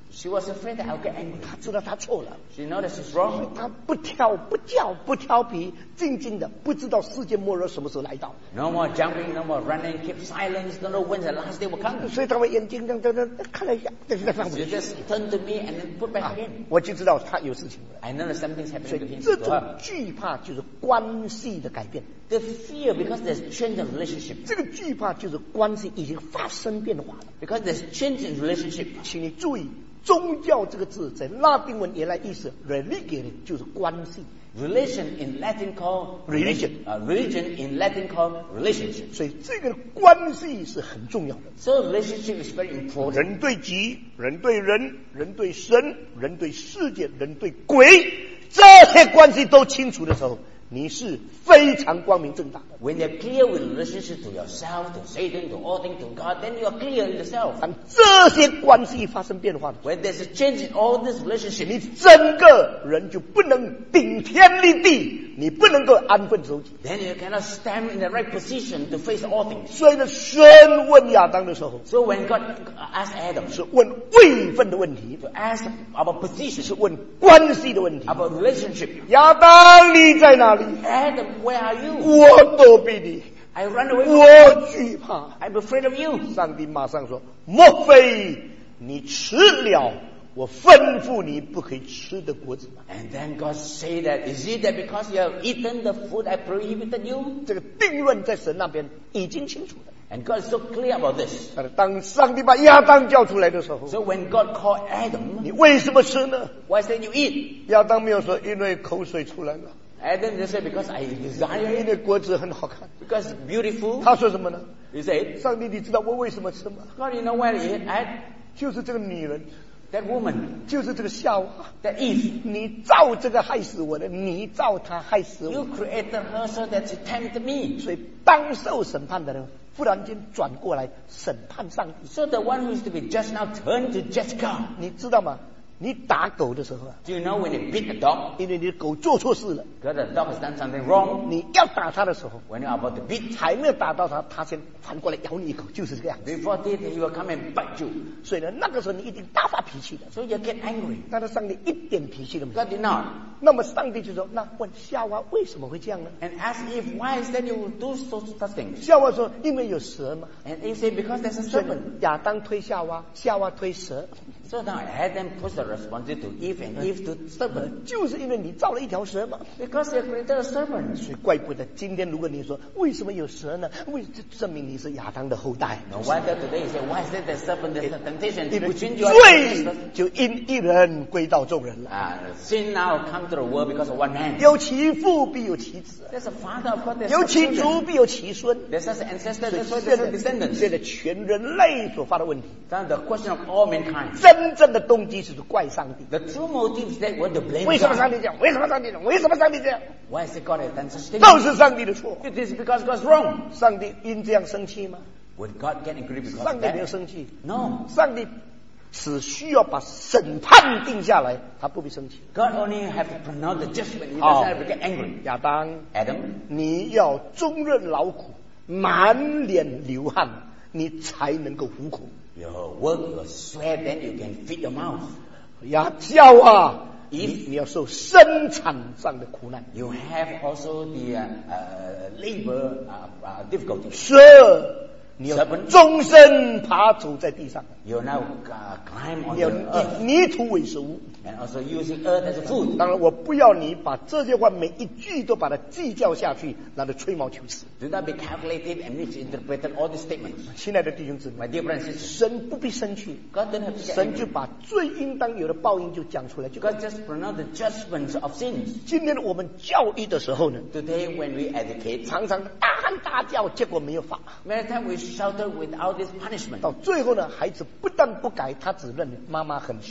Speaker 2: She was afraid that I'll get angry.
Speaker 1: 她知道她错了，
Speaker 2: She knows that she's
Speaker 1: 所以
Speaker 2: wrong.
Speaker 1: 她不挑不叫不挑皮，静静的，不知道世界末日什么时候来到。
Speaker 2: No more jumping, no more running, keep silence, don't know when the last day will come.
Speaker 1: 所以她会眼睛这样这样看了一下，但是再放回
Speaker 2: She
Speaker 1: 去。
Speaker 2: just turned to me and then put back
Speaker 1: 啊
Speaker 2: again.
Speaker 1: 我就知道她有事情了。
Speaker 2: I know that something's
Speaker 1: 所
Speaker 2: happening to
Speaker 1: 以
Speaker 2: him.
Speaker 1: 这
Speaker 2: To
Speaker 1: 种
Speaker 2: her.
Speaker 1: 惧怕就是关系的改变，
Speaker 2: The fear because there's change in relationship.
Speaker 1: 这个惧怕就是关系已经发生变化了。
Speaker 2: Because there's change in relationship.
Speaker 1: 请你注意，宗教这个字在拉丁文原来意思 religion 就是关系，
Speaker 2: Relation in Latin called
Speaker 1: Religion.
Speaker 2: Uh, religion in Latin called relationship.
Speaker 1: 所以这个关系是很重要的。
Speaker 2: So relationship is very important.
Speaker 1: 人对己，人对人，人对神，人对世界，人对鬼，这些关系都清楚的时候，你是非常光明正大的。
Speaker 2: When you're clear with relationship to yourself, to Satan, to all things, to God, then you're clear in yourself.
Speaker 1: 当这些关系发生变化的时候，
Speaker 2: When there's a change in all this
Speaker 1: 你
Speaker 2: relationship,
Speaker 1: 整个人就不能顶天立地，你不能够安分守己。
Speaker 2: then you cannot stand in the right position to face all things.
Speaker 1: 所以呢，神问亚当的时候，
Speaker 2: So when God asked Adam
Speaker 1: 是问位分的问题，
Speaker 2: to ask about
Speaker 1: 是
Speaker 2: position,
Speaker 1: 问关系的问题。
Speaker 2: about relationship,
Speaker 1: 亚当，你在哪里？
Speaker 2: Adam, where are you?
Speaker 1: 我躲避你，
Speaker 2: I run away from you.
Speaker 1: 我惧怕。
Speaker 2: I'm afraid of you.
Speaker 1: 上帝马上说：莫非你吃了我吩咐你不可以吃的果子吗？
Speaker 2: And then God say that, is it that because you have eaten the food I prohibited you?
Speaker 1: 这个定论在神那边已经清楚了。
Speaker 2: And God is so clear about this.
Speaker 1: 但是当上帝把亚当叫出来的时候，
Speaker 2: So when God called Adam,
Speaker 1: 你为什么吃呢？
Speaker 2: why said you eat?
Speaker 1: 亚当没有说，因为口水出来了，
Speaker 2: Adam just said, because I
Speaker 1: 因
Speaker 2: desire it,
Speaker 1: 为果子很好看。
Speaker 2: because it's beautiful.
Speaker 1: 他说什么呢？
Speaker 2: He said,
Speaker 1: 上帝，你知道我为什么吃吗？
Speaker 2: God, you know where it at?
Speaker 1: 就是这个女人，
Speaker 2: That woman,
Speaker 1: 就是这个夏娃，
Speaker 2: that Eve.
Speaker 1: 你造这个害死我的，你造她害死
Speaker 2: You
Speaker 1: 我。
Speaker 2: created her so that she tempted me.
Speaker 1: 所以当受审判的人，忽然间转过来审判上帝。
Speaker 2: So the one who is to be judged now turned to judge God.
Speaker 1: 你知道吗？你打狗的时候啊，
Speaker 2: Do you know when you beat a dog,
Speaker 1: 因为你的狗做错事了，
Speaker 2: because the dog has done something wrong,
Speaker 1: 你要打它的时候，
Speaker 2: when you are about to beat,
Speaker 1: 还没有打到它，它先反过来咬你一口，就是这个样子。
Speaker 2: before that he will come and bite you.
Speaker 1: 所以呢，那个时候你一定大发脾气的。
Speaker 2: So you get angry.
Speaker 1: 但是上帝一点脾气都没有。
Speaker 2: God did not.
Speaker 1: 那么上帝就说：“那问夏娃为什么会这样呢
Speaker 2: And ask Eve, why is that you do so such things?？”
Speaker 1: 夏娃说：“因为有蛇嘛。
Speaker 2: And Eve said, because there's a ”
Speaker 1: 所以
Speaker 2: serpent.
Speaker 1: 亚当推夏娃，夏娃推蛇，
Speaker 2: So now Adam puts the responsibility to Eve and Eve to serpent.
Speaker 1: 就是因为你造了一条蛇嘛。
Speaker 2: Because they created a serpent.
Speaker 1: 所以怪不得今天如果你说为什么有蛇呢？为这证明你是亚当的后代。
Speaker 2: No wonder today you say, why is that the serpent? There's a temptation
Speaker 1: 因为
Speaker 2: between you and
Speaker 1: 罪
Speaker 2: the
Speaker 1: 就因一人归到众人了。
Speaker 2: Uh, sin now come to the world because of one man.
Speaker 1: 有其父必有其子，
Speaker 2: There's a father, of course, there's
Speaker 1: 有
Speaker 2: a
Speaker 1: 其
Speaker 2: children.
Speaker 1: 族必有其孙。
Speaker 2: There's such an ancestor,
Speaker 1: 所以
Speaker 2: there's why
Speaker 1: 现
Speaker 2: there's a
Speaker 1: 在
Speaker 2: descendants.
Speaker 1: 现在全人类所发的问题，
Speaker 2: Now the question of all mankind.
Speaker 1: 真正的动机就是怪上帝。
Speaker 2: The true motive is that we want to blame
Speaker 1: 为什么上
Speaker 2: God.
Speaker 1: 帝这样？为什么上帝这样？为什么上帝这样？
Speaker 2: Why is it God has done such
Speaker 1: 都
Speaker 2: things?
Speaker 1: 是上帝的错。
Speaker 2: It is because God's wrong.
Speaker 1: 上帝因这样生气吗？
Speaker 2: Would God get angry because
Speaker 1: 上
Speaker 2: of
Speaker 1: 帝没有
Speaker 2: that?
Speaker 1: 生气，
Speaker 2: No.
Speaker 1: 上帝只需要把审判定下来，他不必生气。
Speaker 2: God only have to pronounce the judgment. He
Speaker 1: Oh.
Speaker 2: doesn't have to get angry.
Speaker 1: 亚当，
Speaker 2: Adam,
Speaker 1: 你要终日劳苦，满脸流汗，你才能够糊口。
Speaker 2: you work, you sweat, then you can feed your mouth.
Speaker 1: 呀，叫啊，你你要受生产上的苦难。
Speaker 2: You have also the uh, uh, labor uh, uh, difficulties.
Speaker 1: 蛇，你要
Speaker 2: Serpent
Speaker 1: 终身爬走在地上，
Speaker 2: You now uh, climb on
Speaker 1: 你要
Speaker 2: the earth
Speaker 1: 以泥土为食物。
Speaker 2: and also using earth as a food.
Speaker 1: 当然，我不要你把这些话每一句都把它计较下去，拿着吹毛求疵。
Speaker 2: Do not be calculated and misinterpreted all these statements.
Speaker 1: 亲爱的弟兄姊妹，
Speaker 2: My dear brothers and sisters,
Speaker 1: 神不必生气，
Speaker 2: God don't have to get
Speaker 1: 神就
Speaker 2: angry.
Speaker 1: 把最应当有的报应就讲出来就够。
Speaker 2: God just pronounced the judgments of sins.
Speaker 1: 今天我们教育的时候呢，
Speaker 2: Today when we educate,
Speaker 1: 常常大喊大叫，结果没有罚。
Speaker 2: many times we shouted without this punishment.
Speaker 1: 到最后呢，孩子不但不改，他只认妈妈很凶。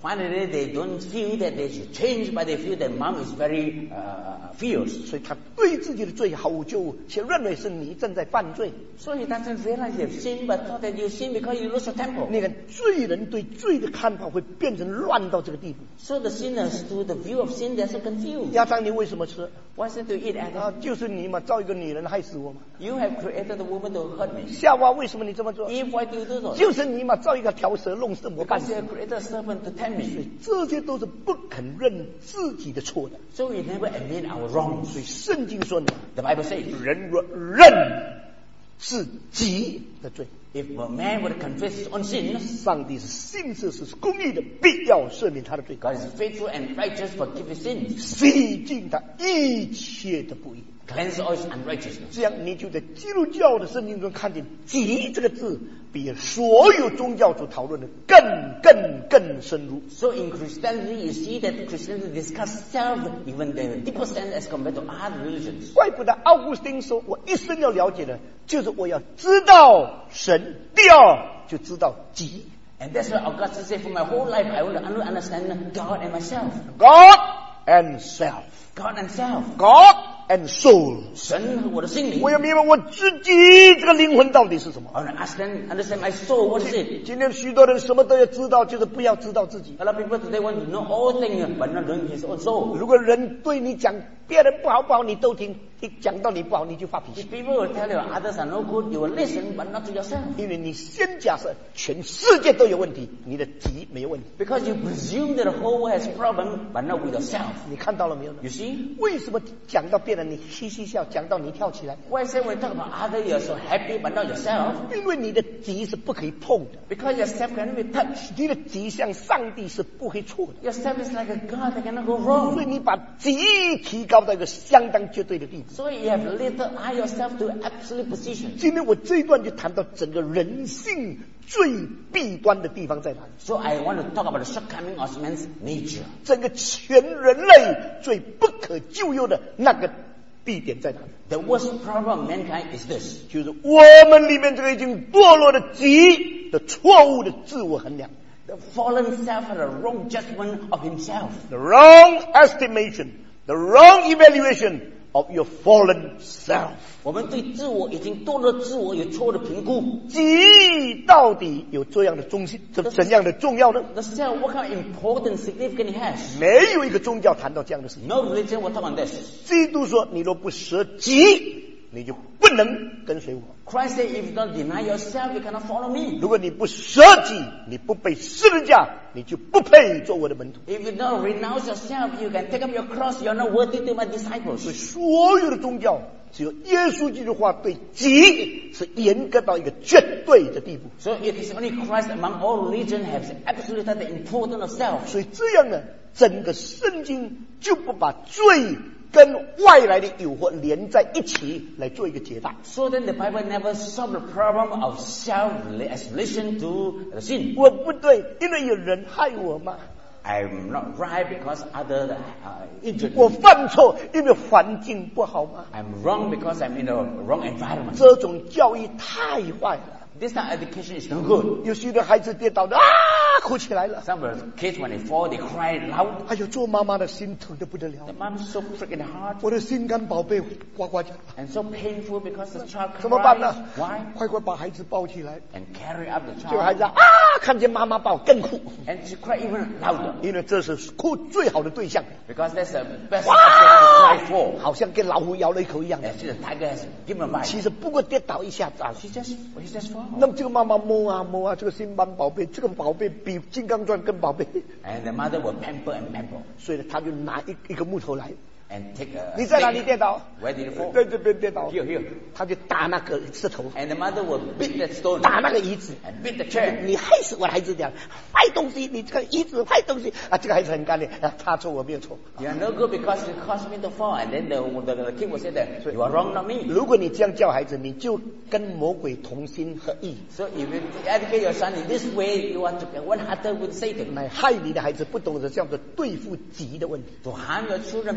Speaker 2: Finally, they don't feel that they should change, but they feel that mom is very uh, fierce.
Speaker 1: 所以他对自己的罪毫无救，却认为是你正在犯罪。
Speaker 2: So he doesn't realize you have sinned, but thought that you sin because you lose your temper.
Speaker 1: 那个罪人对罪的看法会变成乱到这个地步。
Speaker 2: So the sinners, to the view of sin, they're so confused.
Speaker 1: 亚当，你为什么吃？
Speaker 2: Why is it to eat
Speaker 1: 啊，
Speaker 2: Adam?
Speaker 1: 就是你嘛，造一个女人害死我嘛。
Speaker 2: You have created the woman to hurt me.
Speaker 1: 夏娃，为什么你这么做？
Speaker 2: Eve, why do you do so?
Speaker 1: 就是你嘛，造一个条蛇弄死我，半
Speaker 2: Because
Speaker 1: 死
Speaker 2: you。have created a serpent to tempt
Speaker 1: 所以
Speaker 2: me.
Speaker 1: 这些都是不肯认自己的错的。
Speaker 2: So we never admit our wrongs.
Speaker 1: 所以圣经说呢，
Speaker 2: The Bible says,
Speaker 1: 人若认自己的罪，
Speaker 2: if a man would confess his own sin,
Speaker 1: 上帝是信实是公义的，必要赦免他的罪，
Speaker 2: God is faithful and righteous, forgive his sins,
Speaker 1: 洗净他一切的不义。
Speaker 2: cleanse all his unrighteousness.
Speaker 1: 这样你就在基督教的圣经中看见“己”这个字，比所有宗教所讨论的更更更深入。
Speaker 2: So in Christianity, you see that Christianity discuss self even the deeper sense as compared to other religions.
Speaker 1: 怪不得奥古斯丁说：“我一生要了解的，就是我要知道神，第二就知道己。
Speaker 2: And that's why Augustine said, for my whole life, I want to understand God and myself.
Speaker 1: God and self,
Speaker 2: God and self.
Speaker 1: God and soul。
Speaker 2: 神和我的心灵。
Speaker 1: 我要明白我自己这个灵魂到底是什么。
Speaker 2: I want to understand, understand my soul. What is it?
Speaker 1: 今天许多人什么都要知道，就是不要知道自己。
Speaker 2: A lot of people today want to know all things, but not knowing his own soul.
Speaker 1: 如果人对你讲别人不好不好，你都听；一讲到你不好，你就发脾气。
Speaker 2: If people will tell you others are no good, you will listen, but not to yourself.
Speaker 1: 因为你先假设全世界都有问题，你的己没有问题。
Speaker 2: Because you presume that the whole world has problem, but not with yourself.
Speaker 1: 你看到了没有呢？
Speaker 2: You see?
Speaker 1: 为什么讲到别人你嘻嘻笑，讲到你跳起来？
Speaker 2: Why is it when you talk about others, you're so happy, but not yourself?
Speaker 1: 因为你的己是不可以碰的，
Speaker 2: Because yourself cannot be touched.
Speaker 1: 你的己向上帝是不会错的。
Speaker 2: Yourself is like a God that cannot go
Speaker 1: 所以
Speaker 2: wrong.
Speaker 1: 你把己提高到一个相当绝对的地步。
Speaker 2: So you have lifted high yourself to absolute position.
Speaker 1: 今天我这一段就谈到整个人性最弊端的地方在哪里？
Speaker 2: So I want to talk about the shortcoming of man's nature.
Speaker 1: 整个全人类最不可救药的那个地点在哪里？
Speaker 2: The worst problem of mankind is this.
Speaker 1: 就是我们里面这个已经堕落的己的错误的自我衡量。
Speaker 2: The fallen self had a wrong judgment of himself.
Speaker 1: The wrong estimation, the wrong evaluation of your fallen self.
Speaker 2: 我们对自我已经堕落自我有错误的评估。
Speaker 1: 己到底有这样的中心，怎怎样的重要呢？
Speaker 2: The self, what kind of important significance it has?
Speaker 1: 没有一个宗教谈到这样的事情。
Speaker 2: No religion will talk on this.
Speaker 1: 基督说：“你若不舍己，你就不能跟随我。
Speaker 2: Christ said, if you don't deny yourself, you cannot follow me.
Speaker 1: 如果你不舍己，你不背十字架，你就不配做我的门徒。
Speaker 2: If you don't renounce yourself, you can take up your cross, you're not worthy to be my disciples.
Speaker 1: 所以所有的宗教，只有耶稣基督的话对己是严格到一个绝对的地步。
Speaker 2: So it is only Christ among all religions has absolutely the importance of self.
Speaker 1: 所以这样呢，整个圣经就不把罪跟外来的诱惑连在一起来做一个解答。
Speaker 2: So then the Bible never solved the problem of self as relation to the sin.
Speaker 1: 我不对，因为有人害我嘛。
Speaker 2: I'm not right because others uh, injured
Speaker 1: 我
Speaker 2: me.
Speaker 1: 犯错，因为环境不好嘛。
Speaker 2: I'm wrong because I'm in the wrong environment.
Speaker 1: 这种教育太坏了。
Speaker 2: This kind of education is no good.
Speaker 1: 有许多孩子跌倒的啊，哭起来了。
Speaker 2: Some of the kids, when they fall, they cry loud.
Speaker 1: 哎呦，做妈妈的心疼得不得了
Speaker 2: The。mom's so freaking hard
Speaker 1: 我的心肝宝贝呱呱叫，
Speaker 2: and so painful because the child
Speaker 1: 怎么办呢
Speaker 2: cries. Why?
Speaker 1: 快快把孩子抱起来。
Speaker 2: And carry up the
Speaker 1: 这个孩子
Speaker 2: child.
Speaker 1: 啊，看见妈妈抱更哭，
Speaker 2: And she cry even louder
Speaker 1: 因为这是哭最好的对象，
Speaker 2: because that's the best thing to cry for.
Speaker 1: 好像跟老虎咬了一口一样。
Speaker 2: And see the tiger has given a bite.
Speaker 1: 其实不过跌倒一下子啊。
Speaker 2: She just, she just fall.
Speaker 1: 那么这个妈妈摸啊摸啊，这个心肝宝贝，这个宝贝比金刚钻更宝贝，
Speaker 2: And the mother will pamper and pamper
Speaker 1: 所以呢，他就拿一一个木头来。
Speaker 2: and take a
Speaker 1: 你在哪里
Speaker 2: stick.
Speaker 1: 跌倒？
Speaker 2: Where did you fall?
Speaker 1: 在这边跌倒。
Speaker 2: Here, here.
Speaker 1: 他就打那个石头，
Speaker 2: And the mother will beat that stone
Speaker 1: 打那个椅子。
Speaker 2: and beat the chair.
Speaker 1: 你害死我的孩子讲坏东西，你这个椅子坏东西啊！这个孩子很干练啊，他错我没有错。
Speaker 2: You are no good because you caused me to fall. And then the, the, the kid will say that you are wrong, not me.
Speaker 1: 如果你这样教孩子，你就跟魔鬼同心合意，
Speaker 2: So if you educate your son in this way, you are to one hearted with Satan.
Speaker 1: 来害你的孩子不懂得这样的对付己的问题。
Speaker 2: To harm your children because they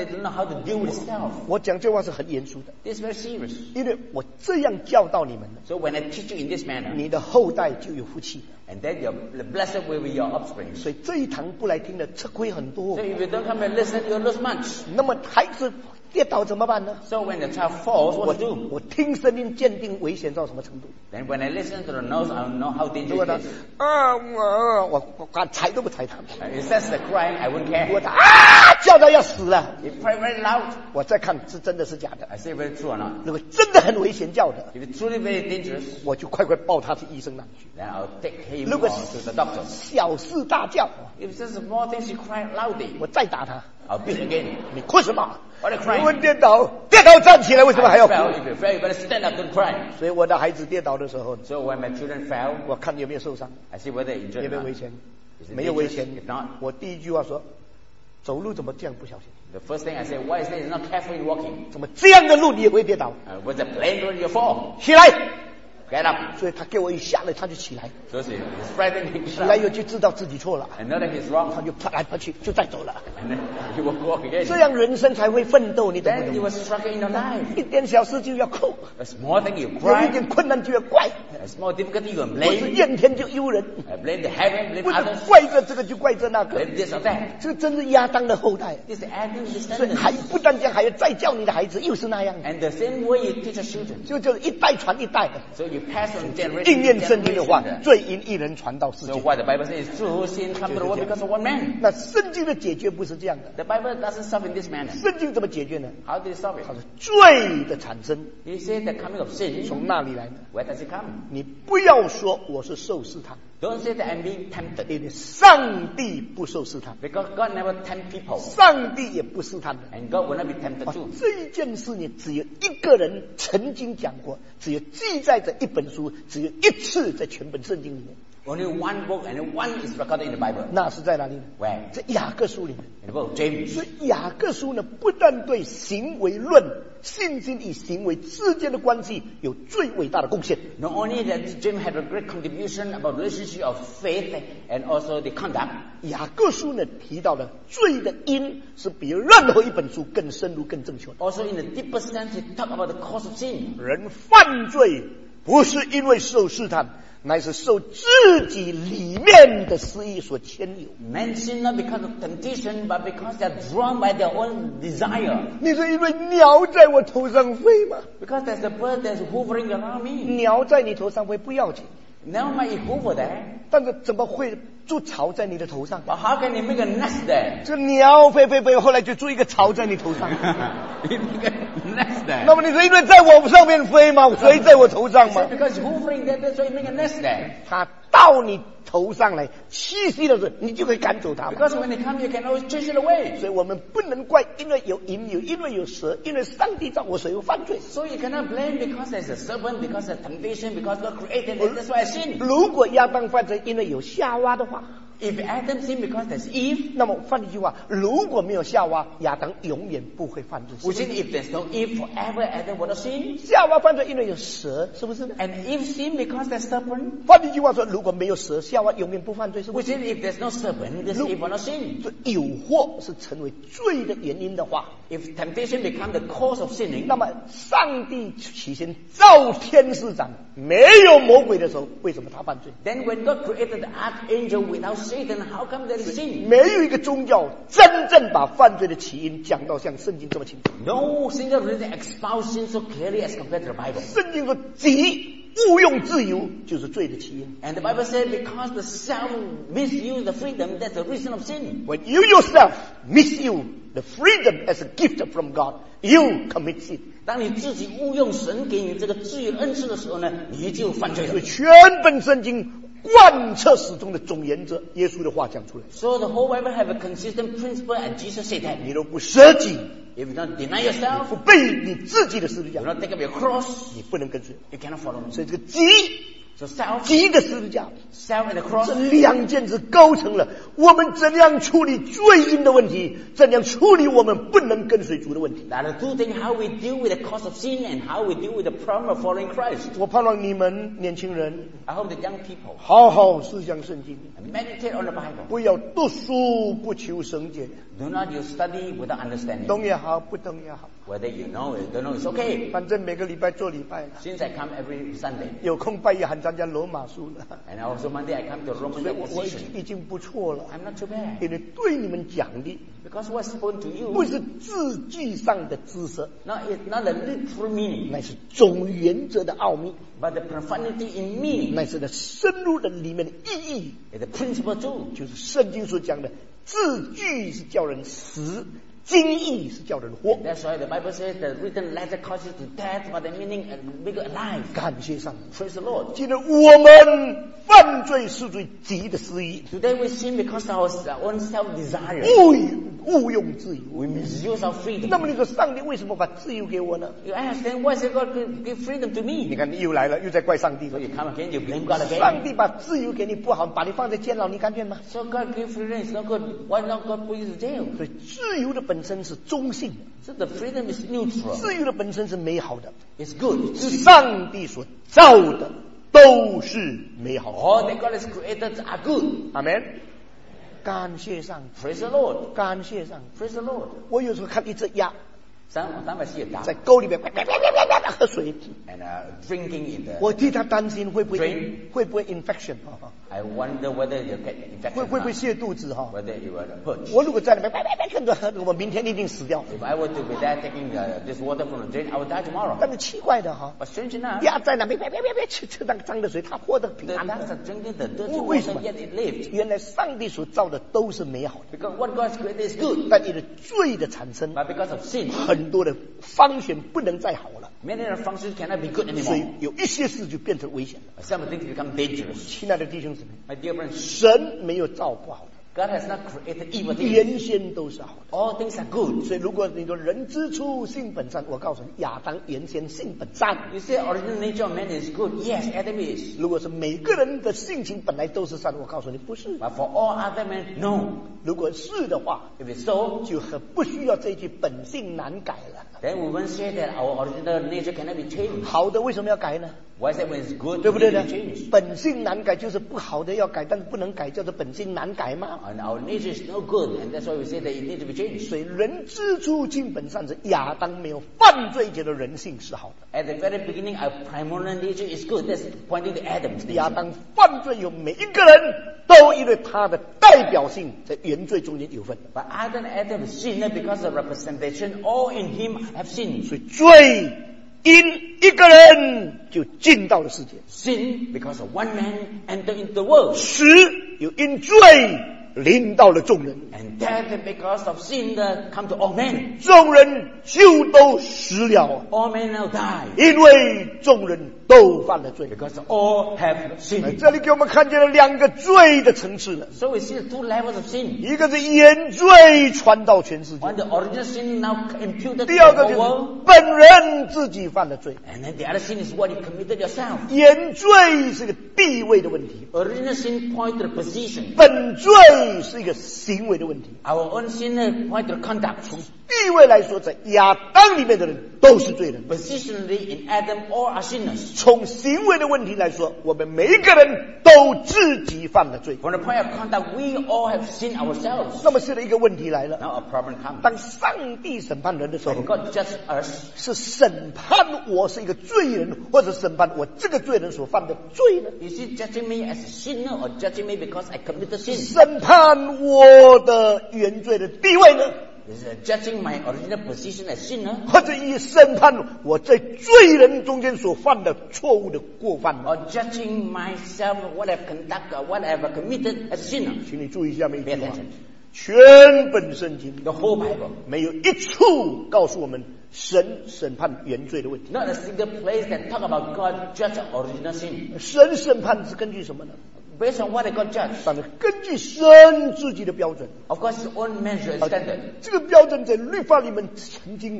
Speaker 2: don't know how to deal with self.
Speaker 1: 我讲这话是很严肃的，
Speaker 2: This is very serious.
Speaker 1: 因为我这样教导你们了，
Speaker 2: So when I teach you in this manner,
Speaker 1: 你的后代就有福气。
Speaker 2: and then your, the blessed will be your offspring.
Speaker 1: 所以这一堂不来听的吃亏很多。
Speaker 2: So if you don't come and listen, you'll lose much.
Speaker 1: 那么孩子跌倒怎么办呢？
Speaker 2: So when the child falls,
Speaker 1: 我
Speaker 2: what to do?
Speaker 1: 我听声音鉴定危险到什么程度？
Speaker 2: Then when I listen to the nose, I'll know how
Speaker 1: 如果
Speaker 2: dangerous
Speaker 1: 他
Speaker 2: it is.
Speaker 1: 啊我我我我踩都不踩他，
Speaker 2: Uh, If that's the crying, I wouldn't
Speaker 1: 如果
Speaker 2: care.
Speaker 1: 他啊叫到要死了，
Speaker 2: If pray very loud,
Speaker 1: 我再看是真的是假的。
Speaker 2: I say very true or not.
Speaker 1: 如果真的很危险叫的，
Speaker 2: If it's truly very dangerous,
Speaker 1: 我就快快抱他去医生那里去。
Speaker 2: then I'll take him
Speaker 1: Look
Speaker 2: or
Speaker 1: at-
Speaker 2: to the doctor.
Speaker 1: 小事大叫，
Speaker 2: If it's just a small thing, she cry loudly.
Speaker 1: 我再打他。
Speaker 2: I'll beat again.
Speaker 1: 你哭什么？
Speaker 2: What a
Speaker 1: 如
Speaker 2: crying.
Speaker 1: 果跌倒，跌倒站起来，为什么还
Speaker 2: I
Speaker 1: 要哭？
Speaker 2: fell. If you fell, you better stand up, don't cry.
Speaker 1: 所以我的孩子跌倒的时候，
Speaker 2: So when my children fell,
Speaker 1: 我看有没有受伤，
Speaker 2: I see whether injured
Speaker 1: 有没
Speaker 2: or
Speaker 1: 有危
Speaker 2: not.
Speaker 1: 险，
Speaker 2: Is it
Speaker 1: 没有危
Speaker 2: dangerous?
Speaker 1: 险
Speaker 2: If not,。
Speaker 1: 我第一句话说，走路怎么这样不小心？
Speaker 2: the first thing I say, why is that you're not careful in walking?
Speaker 1: 怎么这样的路你也会跌倒？
Speaker 2: Uh, was a plain road you fall?
Speaker 1: 起来！
Speaker 2: Get up.
Speaker 1: 所以他给我一下来，他就起来，
Speaker 2: So she, he's frightened, he
Speaker 1: 起来
Speaker 2: get
Speaker 1: 又就知道自己错了，
Speaker 2: up. And know that he's
Speaker 1: 他
Speaker 2: wrong.
Speaker 1: 就啪来啪去，就再走了。
Speaker 2: And then he will walk again.
Speaker 1: 这样人生才会奋斗，你懂不
Speaker 2: Then you
Speaker 1: 懂？
Speaker 2: will struggle in your life.
Speaker 1: 一点小事就要哭，
Speaker 2: A small thing you
Speaker 1: 有一
Speaker 2: cry.
Speaker 1: 点困难就要怪，
Speaker 2: A small difficulty you
Speaker 1: 不是
Speaker 2: blame.
Speaker 1: 怨天就尤人，
Speaker 2: I blame the heaven, blame
Speaker 1: 不是
Speaker 2: others,
Speaker 1: 怪这这个就怪这那个，
Speaker 2: blame this or that.
Speaker 1: 这真是亚当的后代。
Speaker 2: This is Adam
Speaker 1: 所以还
Speaker 2: descendants.
Speaker 1: 不但这样，还要再教你的孩子，又是那样，
Speaker 2: And the same way you teach your children.
Speaker 1: 就就是一代传一代，
Speaker 2: So you pass on generation
Speaker 1: 应
Speaker 2: to
Speaker 1: 验圣经的话，
Speaker 2: generation.
Speaker 1: 罪因一人传到世
Speaker 2: So
Speaker 1: 界。
Speaker 2: what the Bible says is true, sin come to the world because of one man.
Speaker 1: 那圣经的解决不是这样的，
Speaker 2: The Bible doesn't solve in this manner.
Speaker 1: 圣经怎么解决呢？
Speaker 2: How did it solve
Speaker 1: 它是
Speaker 2: it?
Speaker 1: 罪的产生，
Speaker 2: He said the coming of sin.
Speaker 1: 从那里来的。
Speaker 2: Where does it come?
Speaker 1: 你不要说我是受试探，
Speaker 2: Don't say that I'm being tempted.
Speaker 1: 因为上帝不受试探，
Speaker 2: Because God never tempt people.
Speaker 1: 上帝也不试探的。
Speaker 2: And God will not be tempted
Speaker 1: 啊
Speaker 2: too.
Speaker 1: 这一件事呢，只有一个人曾经讲过，只有记载着一本书，只有一次在全本圣经里面。
Speaker 2: Only one book and one is recorded in the Bible.
Speaker 1: 那是在哪里呢？
Speaker 2: Where?
Speaker 1: 在雅各书里面。
Speaker 2: In the book of James.
Speaker 1: 所以雅各书呢，不但对行为论、信心与行为之间的关系有最伟大的贡献，
Speaker 2: Not only that James had a great contribution about relationship of faith and also the conduct.
Speaker 1: 雅各书呢提到了罪的因是比任何一本书更深入、更正确的。
Speaker 2: Also in the deeper sense, he talked about the cause of sin.
Speaker 1: 人犯罪不是因为受试探，乃是受自己里面的私意所牵引。
Speaker 2: Men sin not because of temptation, but because they are drawn by their own desire.
Speaker 1: 你是因为鸟在我头上飞吗？
Speaker 2: Because there's a bird that's hovering around me.
Speaker 1: 鸟在你头上飞不要紧，
Speaker 2: Now might it hover there,
Speaker 1: 但是怎么会筑巢在你的头上？
Speaker 2: but how can you make a nest there?
Speaker 1: 这鸟飞飞飞，后来就筑一个巢在你头上。
Speaker 2: You make a nest there.
Speaker 1: 那么你是因为在我上面飞吗？所以在我头上
Speaker 2: He
Speaker 1: 吗
Speaker 2: said？ because it's hovering there, that's why you make a nest there.
Speaker 1: 它到你头上来栖息的时候，你就可以赶走它嘛。
Speaker 2: Because when they come, you can always chase it away.
Speaker 1: 所以我们不能怪，因为有淫有，因为有蛇，因为上帝造我，所以有犯罪。
Speaker 2: So you cannot blame because there's a serpent, because there's temptation, because God created it, that's why I sin.
Speaker 1: 如果亚当犯罪，因为有夏娃的话，
Speaker 2: If Adam sinned because there's Eve,
Speaker 1: 那么换一句话，如果没有夏娃，亚当永远不会犯罪。是不
Speaker 2: which
Speaker 1: 是
Speaker 2: is if there's no Eve, forever Adam would not sin.
Speaker 1: 夏娃犯罪，因为有蛇，是不是呢？
Speaker 2: And Eve sinned because there's serpent,
Speaker 1: 换一句话说，如果没有蛇，夏娃永远不犯罪，是不
Speaker 2: which
Speaker 1: 是？
Speaker 2: is if there's no serpent, this Eve will not sin.
Speaker 1: 这诱惑是成为罪的原因的话，
Speaker 2: If temptation becomes the cause of sinning,
Speaker 1: 那么上帝起先造天使长没有魔鬼的时候，为什么他犯罪？
Speaker 2: then when God created the archangel without Satan, how come there is sin?
Speaker 1: 没有一个宗教真正把犯罪的起因讲到像圣经这么清楚。
Speaker 2: No single religion espoused sin so clearly as compared to the Bible.
Speaker 1: 圣经说，己误用自由就是罪的起因。
Speaker 2: And the Bible said because the self misuse the freedom, that's the reason of sin.
Speaker 1: When you yourself misuse the freedom as a gift from God, you commit sin.
Speaker 2: 当你自己误用神给你这个自由恩赐的时候呢，你就犯罪了
Speaker 1: 所以。全本圣经贯彻始终的总原则，耶稣的话讲出来。
Speaker 2: So the whole Bible have a consistent principle, and Jesus said that
Speaker 1: 你若不舍己，
Speaker 2: if you don't deny yourself,
Speaker 1: 不背你自己的十字
Speaker 2: you
Speaker 1: 架，
Speaker 2: not take up your cross,
Speaker 1: 你不能跟随我。
Speaker 2: you cannot follow me.
Speaker 1: 所以这个己
Speaker 2: So self,
Speaker 1: 己的十字架，
Speaker 2: self and the cross,
Speaker 1: 这两件事构成了我们怎样处理罪因的问题，怎样处理我们不能跟随主的问题。
Speaker 2: that are the two things, how we deal with the cause of sin and how we deal with the problem of following Christ.
Speaker 1: 我盼望你们年轻人
Speaker 2: I hope the young people
Speaker 1: 好好思想圣经，
Speaker 2: meditate on the Bible.
Speaker 1: 不要读书不求神解，
Speaker 2: Do not you study without understanding.
Speaker 1: 懂也好，不懂也好，
Speaker 2: Whether you know it, don't know, it's okay.
Speaker 1: 反正每个礼拜做礼拜了，
Speaker 2: Since I come every Sunday,
Speaker 1: 有空拜也喊参加罗马书了，
Speaker 2: and also Monday I come to Roman
Speaker 1: 所以我我
Speaker 2: exposition.
Speaker 1: 已经不错了。
Speaker 2: I'm not too bad.
Speaker 1: 因为对你们讲的
Speaker 2: Because what's spoken to
Speaker 1: 不
Speaker 2: you,
Speaker 1: 是字句上的知识，
Speaker 2: not, it's not the literal meaning,
Speaker 1: 乃是总原则的奥秘，
Speaker 2: but the profundity in meaning
Speaker 1: 乃是呢深入的里面的意义，
Speaker 2: is the principle too.
Speaker 1: 就是圣经所讲的字句是叫人死，经义是叫人活。
Speaker 2: That's why the Bible says the written letter causes to death, but the meaning and make it alive.
Speaker 1: 感谢上帝，
Speaker 2: Praise the Lord.
Speaker 1: 今天我们犯罪是罪己的私意，
Speaker 2: Today we sin because of our own self-desire.
Speaker 1: 误误用自由。
Speaker 2: We misuse our freedom.
Speaker 1: 那么你说上帝为什么把自由给我呢？
Speaker 2: You ask then, why is it God give give freedom to
Speaker 1: 你
Speaker 2: me?
Speaker 1: 看你又来了，又在怪上帝
Speaker 2: So
Speaker 1: 了。
Speaker 2: you come again, you blame God
Speaker 1: 上
Speaker 2: again.
Speaker 1: 帝把自由给你不好，把你放在监牢，你甘愿吗？
Speaker 2: So God give freedom, it's not good. Why not God put you to jail?
Speaker 1: 所以自由的本身是中性的，
Speaker 2: So the freedom is neutral.
Speaker 1: 自由的本身是美好的，
Speaker 2: It's good.
Speaker 1: 是上帝所造的都是美好的。
Speaker 2: All that God has created are good.
Speaker 1: 阿门。感谢上帝，
Speaker 2: Praise the Lord.
Speaker 1: 感谢上帝。
Speaker 2: Praise the Lord.
Speaker 1: 我有时候看一只鸭
Speaker 2: Some, some I see a duck
Speaker 1: 在沟里面喝水，
Speaker 2: and uh, drinking in the.
Speaker 1: 我替他担心会不会
Speaker 2: Drink
Speaker 1: 会不会 infection 哈，
Speaker 2: I wonder whether you get infection.
Speaker 1: 会
Speaker 2: or
Speaker 1: 会不会
Speaker 2: not.
Speaker 1: 泻肚子哈？
Speaker 2: Whether you will purge.
Speaker 1: 我如果在那边看着，我明天一定死掉。
Speaker 2: If I were to be there taking uh, this water from the drain, I would die tomorrow.
Speaker 1: 但是奇怪的哈，
Speaker 2: But strange enough,
Speaker 1: 鸭在那边别别别别吃吃那个脏的水，它活得
Speaker 2: the
Speaker 1: 平安
Speaker 2: ducks
Speaker 1: 的。
Speaker 2: are drinking the dirty
Speaker 1: 为什么
Speaker 2: water, yet it lived.
Speaker 1: 原来上帝所造的都是美好的，
Speaker 2: Because what God has created is good.
Speaker 1: 但因为罪的产生，
Speaker 2: But because of sin,
Speaker 1: 很多的方选不能再好了，
Speaker 2: many of the functions cannot be good
Speaker 1: 所以
Speaker 2: anymore.
Speaker 1: 有一些事就变成危险了。
Speaker 2: Some things become dangerous.
Speaker 1: 亲爱的弟兄姊妹，
Speaker 2: My dear friends,
Speaker 1: 神没有造不好的，
Speaker 2: God has not created evil things.
Speaker 1: 原先都是好的。
Speaker 2: All things are good.
Speaker 1: 所以如果你说人之初性本善，我告诉你，亚当原先性本善。
Speaker 2: You say original nature of man is good. Yes, Adam is.
Speaker 1: 如果是每个人的性情本来都是善，我告诉你不是。
Speaker 2: But for all other men, no.
Speaker 1: 如果是的话，
Speaker 2: If it's so,
Speaker 1: 就很不需要这句本性难改了。
Speaker 2: then we won't say that our original nature cannot be changed.
Speaker 1: 好的为什么要改呢？
Speaker 2: Why is that when it's good,
Speaker 1: 对
Speaker 2: it
Speaker 1: 不对
Speaker 2: need
Speaker 1: 呢
Speaker 2: to be changed?
Speaker 1: 本性难改就是不好的要改，但是不能改叫做本性难改吗？
Speaker 2: And our nature is no good, and that's why we say that it needs to be changed.
Speaker 1: 所以人之初性本善是亚当没有犯罪前的人性是好的。
Speaker 2: At the very beginning, our primordial nature is good. That's pointing to Adam's
Speaker 1: 亚
Speaker 2: nature.
Speaker 1: 当犯罪有每一个人都因为他的代表性在原罪中间有份，
Speaker 2: But Adam and Adam sinned because of representation. All in him have sinned.
Speaker 1: 所以罪因一个人就进到了世界，
Speaker 2: Sin because of one man entered into the world.
Speaker 1: 死又因罪临到了众人，
Speaker 2: And death because of sin uh, come to all men.
Speaker 1: 众人就都死了，
Speaker 2: All men now die
Speaker 1: 因为众人都犯了罪。
Speaker 2: because all have
Speaker 1: 哎
Speaker 2: sinned.
Speaker 1: 这里给我们看见了两个罪的层次了，
Speaker 2: So we see the two levels of sin.
Speaker 1: 一个是原罪传到全世界，
Speaker 2: One, the original sin now imputed to
Speaker 1: 第二个
Speaker 2: the
Speaker 1: 就
Speaker 2: whole
Speaker 1: 是
Speaker 2: world.
Speaker 1: 本人自己犯了罪。
Speaker 2: And then the other sin is what you committed yourself.
Speaker 1: 原罪是个地位的问题，
Speaker 2: Original sin point to the position.
Speaker 1: 本罪是一个行为的问题。
Speaker 2: Our own sin uh, point to the conduct.
Speaker 1: 地位来说，在亚当里面的人都是罪人；
Speaker 2: Positionally in Adam, all are sinners.
Speaker 1: 从行为的问题来说，我们每一个人都自己犯了罪。
Speaker 2: From the point of conduct, we all have sinned ourselves.
Speaker 1: 那么现在一个问题来了：
Speaker 2: Now a problem comes.
Speaker 1: 当上帝审判人的时候
Speaker 2: When，God judges us,
Speaker 1: 是审判我是一个罪人，或者审判我这个罪人所犯的罪呢？
Speaker 2: is he judging me as a sinner or judging me because I committed sin?
Speaker 1: 审判我的原罪的地位呢？
Speaker 2: Is it judging my original position as sinner?
Speaker 1: 或者以审判我在罪人中间所犯的错误的过犯呢？
Speaker 2: Or judging myself what I've conducted or what I've committed as a sinner?
Speaker 1: 请你注意下面一句
Speaker 2: Pay
Speaker 1: 话
Speaker 2: attention.：
Speaker 1: 全本圣经
Speaker 2: The whole Bible.
Speaker 1: 没有一处告诉我们神审判原罪的问题。
Speaker 2: Not a single place that talk about God judge original sin.
Speaker 1: 神审判是根据什么呢？
Speaker 2: Based on what they got judged.
Speaker 1: 当然根据神自己的标准。
Speaker 2: Of course, his own measure and standard.
Speaker 1: 这个标准在律法里面曾经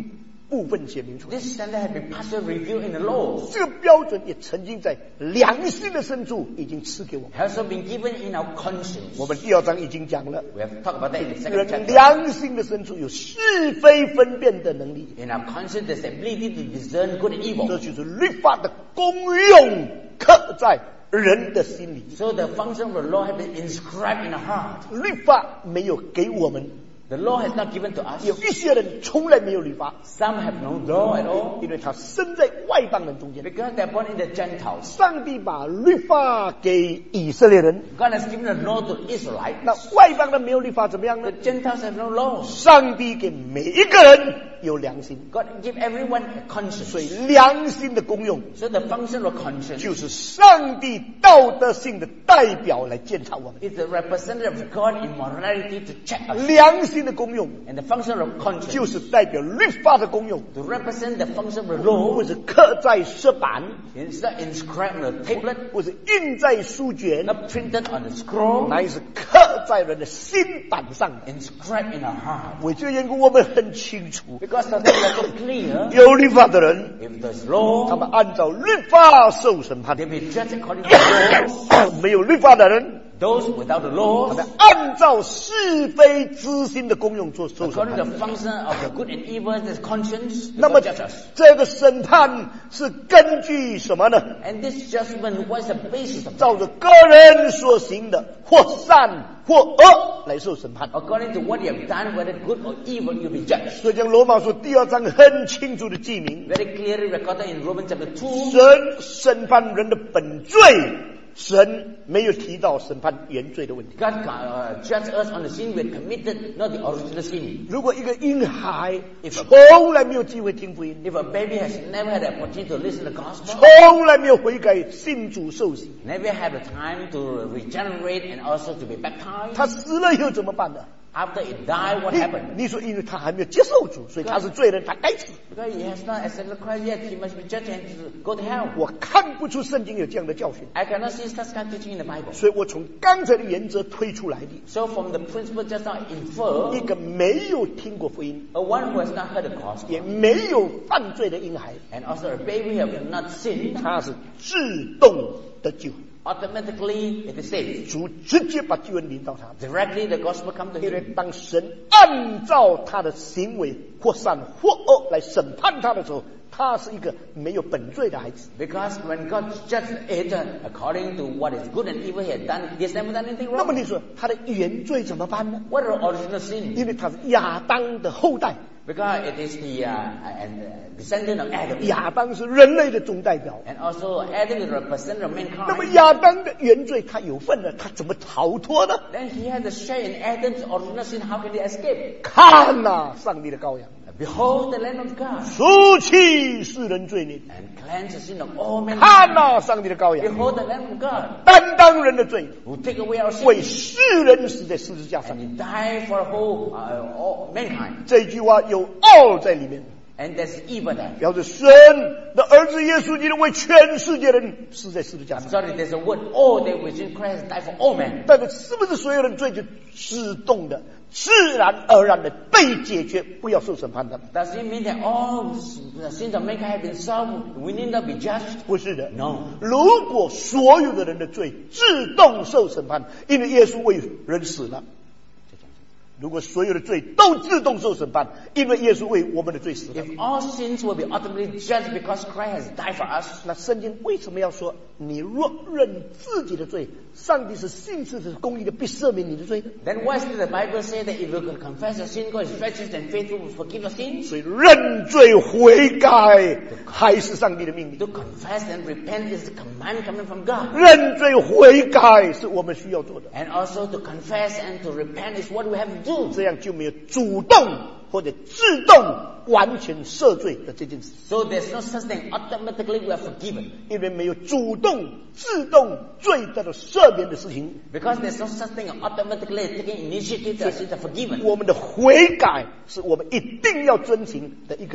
Speaker 1: 部分写明出来。
Speaker 2: This standard had been partially revealed in the law.
Speaker 1: 这个标准也曾经在良心的深处已经赐给我们。
Speaker 2: Has also been given in our conscience.
Speaker 1: 我们第二章已经讲了，
Speaker 2: We have talked about that in the second
Speaker 1: 人
Speaker 2: chapter.
Speaker 1: 良心的深处有是非分辨的能力，
Speaker 2: In our conscience, there's the ability to discern good and evil.
Speaker 1: 这就是律法的功用刻在人的心里。
Speaker 2: So the function of the law has been inscribed in our heart.
Speaker 1: 律法没有给我们，
Speaker 2: The law has not given to us.
Speaker 1: 有一些人从来没有律法，
Speaker 2: Some have no law at all
Speaker 1: 因为他生在外邦人中间。
Speaker 2: because they're born in the Gentiles.
Speaker 1: 上帝把律法给以色列人，
Speaker 2: God has given the law to
Speaker 1: 那
Speaker 2: Israelites.
Speaker 1: 外邦人没有律法怎么样呢
Speaker 2: The？ Gentiles have no laws.
Speaker 1: 上帝给每一个人有良心，
Speaker 2: God give everyone a
Speaker 1: 所以
Speaker 2: conscience.
Speaker 1: 良心的功用
Speaker 2: So the function of conscience
Speaker 1: 就是上帝道德性的代表来检查我们。
Speaker 2: is the representative of God in morality to check us.
Speaker 1: 良心的功用
Speaker 2: And the function of
Speaker 1: 就
Speaker 2: conscience
Speaker 1: 是代表律法的功用，
Speaker 2: to represent the function of the
Speaker 1: 或
Speaker 2: law
Speaker 1: 者刻在石板，
Speaker 2: is not inscribed on the tablet,
Speaker 1: 或者印在书卷，
Speaker 2: not printed on the scroll,
Speaker 1: 乃是刻在人的心板上的。
Speaker 2: inscribed in our heart.
Speaker 1: 为这个缘故，我们很清楚，
Speaker 2: Because of that, we are so clear.
Speaker 1: 有律法的人，
Speaker 2: If there's
Speaker 1: 他
Speaker 2: law,
Speaker 1: 们按照律法受审判；
Speaker 2: they will be judged according to the laws.
Speaker 1: 没有律法的人，
Speaker 2: Those without the
Speaker 1: 他
Speaker 2: laws,
Speaker 1: 们按照是非之心的功用做受审
Speaker 2: according to
Speaker 1: 判。
Speaker 2: the function of the good and evil, the conscience,
Speaker 1: 那么
Speaker 2: God judge us.
Speaker 1: 这个审判是根据什么呢？
Speaker 2: And this judgment, what is the basis of
Speaker 1: 照
Speaker 2: that?
Speaker 1: 着个人所行的，或善或恶来受审判。
Speaker 2: According to what you have done, whether good or evil, you'll be judged.
Speaker 1: 所以讲罗马书第二章很清楚的记明，
Speaker 2: Very clearly recorded in Romans chapter two.
Speaker 1: 神审判人的本罪，神没有提到审判原罪的问题。
Speaker 2: God uh, judged us on the sin we had committed, not the original sin.
Speaker 1: 如果一个婴孩从来没有机会听福音，
Speaker 2: If a baby has never had the opportunity to listen to the gospel,
Speaker 1: 从来没有悔改信主受洗，
Speaker 2: never had the time to regenerate and also to be baptized,
Speaker 1: 他死了以后怎么办呢？
Speaker 2: after it died, what
Speaker 1: 你
Speaker 2: happened?
Speaker 1: 你说，因为他还没有接受主，所以他是罪人，他该死。
Speaker 2: Because he has not accepted Christ yet, he must be judged and go to hell.
Speaker 1: 我看不出圣经有这样的教训，
Speaker 2: I cannot see such kind of teaching in the Bible.
Speaker 1: 所以我从刚才的原则推出来的，
Speaker 2: So from the principle just now infer,
Speaker 1: 一个没有听过福音，
Speaker 2: a one who has not heard the gospel,
Speaker 1: 也没有犯罪的婴孩，
Speaker 2: and also a baby who have not sinned,
Speaker 1: 他是自动的救，
Speaker 2: automatically it is saved.
Speaker 1: 主直接把救恩临到他。
Speaker 2: Directly the gospel come to
Speaker 1: 因为
Speaker 2: him.
Speaker 1: 当神按照他的行为或善或恶来审判他的时候，他是一个没有本罪的孩子。
Speaker 2: Because when God judged it uh, according to what is good and evil he had done, he has never done anything
Speaker 1: 那么
Speaker 2: wrong.
Speaker 1: 你说他的原罪怎么办呢？
Speaker 2: What are original sin?
Speaker 1: 因为他是亚当的后代，
Speaker 2: Because it is the uh, and, uh, descendant of Adam.
Speaker 1: 亚当是人类的总代表。
Speaker 2: And also Adam is a representative of
Speaker 1: 那么
Speaker 2: mankind.
Speaker 1: 亚当的原罪他有份了，他怎么逃脱呢？
Speaker 2: Then he had a share in Adam's original sin. How can he escape?
Speaker 1: 看呐、上帝的羔羊，
Speaker 2: Behold the Lamb of God
Speaker 1: 除去世人罪孽；
Speaker 2: and cleanse the sin of all men.
Speaker 1: 看呐、上帝的羔羊，
Speaker 2: Behold the Lamb of God
Speaker 1: 担当人的罪，
Speaker 2: who take away our
Speaker 1: 为
Speaker 2: sin.
Speaker 1: 世人死在十字架上
Speaker 2: And。he died for whole uh, all mankind.
Speaker 1: 这句话有奥在里面，
Speaker 2: And there's evil there.
Speaker 1: 表示神的儿子耶稣基督为全世界人死在十字架上。
Speaker 2: Sorry, there's a word, all that which in Christ died for all men.
Speaker 1: 但是是不是所有人罪就自动的、自然而然的被解决，不要受审判的？
Speaker 2: Does it mean that all the sins of mankind have been solved? We need not be judged?
Speaker 1: 不是的。
Speaker 2: No.
Speaker 1: 如果所有的人的罪自动受审判，因为耶稣为人死了；如果所有的罪都自动受审判，因为耶稣为我们的罪死了，
Speaker 2: If all sins will be ultimately judged because Christ has died for us,
Speaker 1: 那圣经为什么要说你若认自己的罪，上帝是信实是公义的，必赦免你的罪呢？
Speaker 2: then why does the Bible say that if you could confess your sin, God is righteous and faithful to forgive your sins?
Speaker 1: 所以认罪悔改还是上帝的命令。
Speaker 2: To confess and repent is a command coming from God.
Speaker 1: 认罪悔改是我们需要做的，
Speaker 2: And also to confess and to repent is what we have to do.
Speaker 1: 这样就没有主动或者自动完全赦罪的这件事。
Speaker 2: So there's no such thing. Automatically we are forgiven.
Speaker 1: 因为没有主动自动罪得到赦免的事情，
Speaker 2: Because there's no such thing automatically taking initiative that sins are forgiven.
Speaker 1: 我们的悔改是我们一定要遵行的一个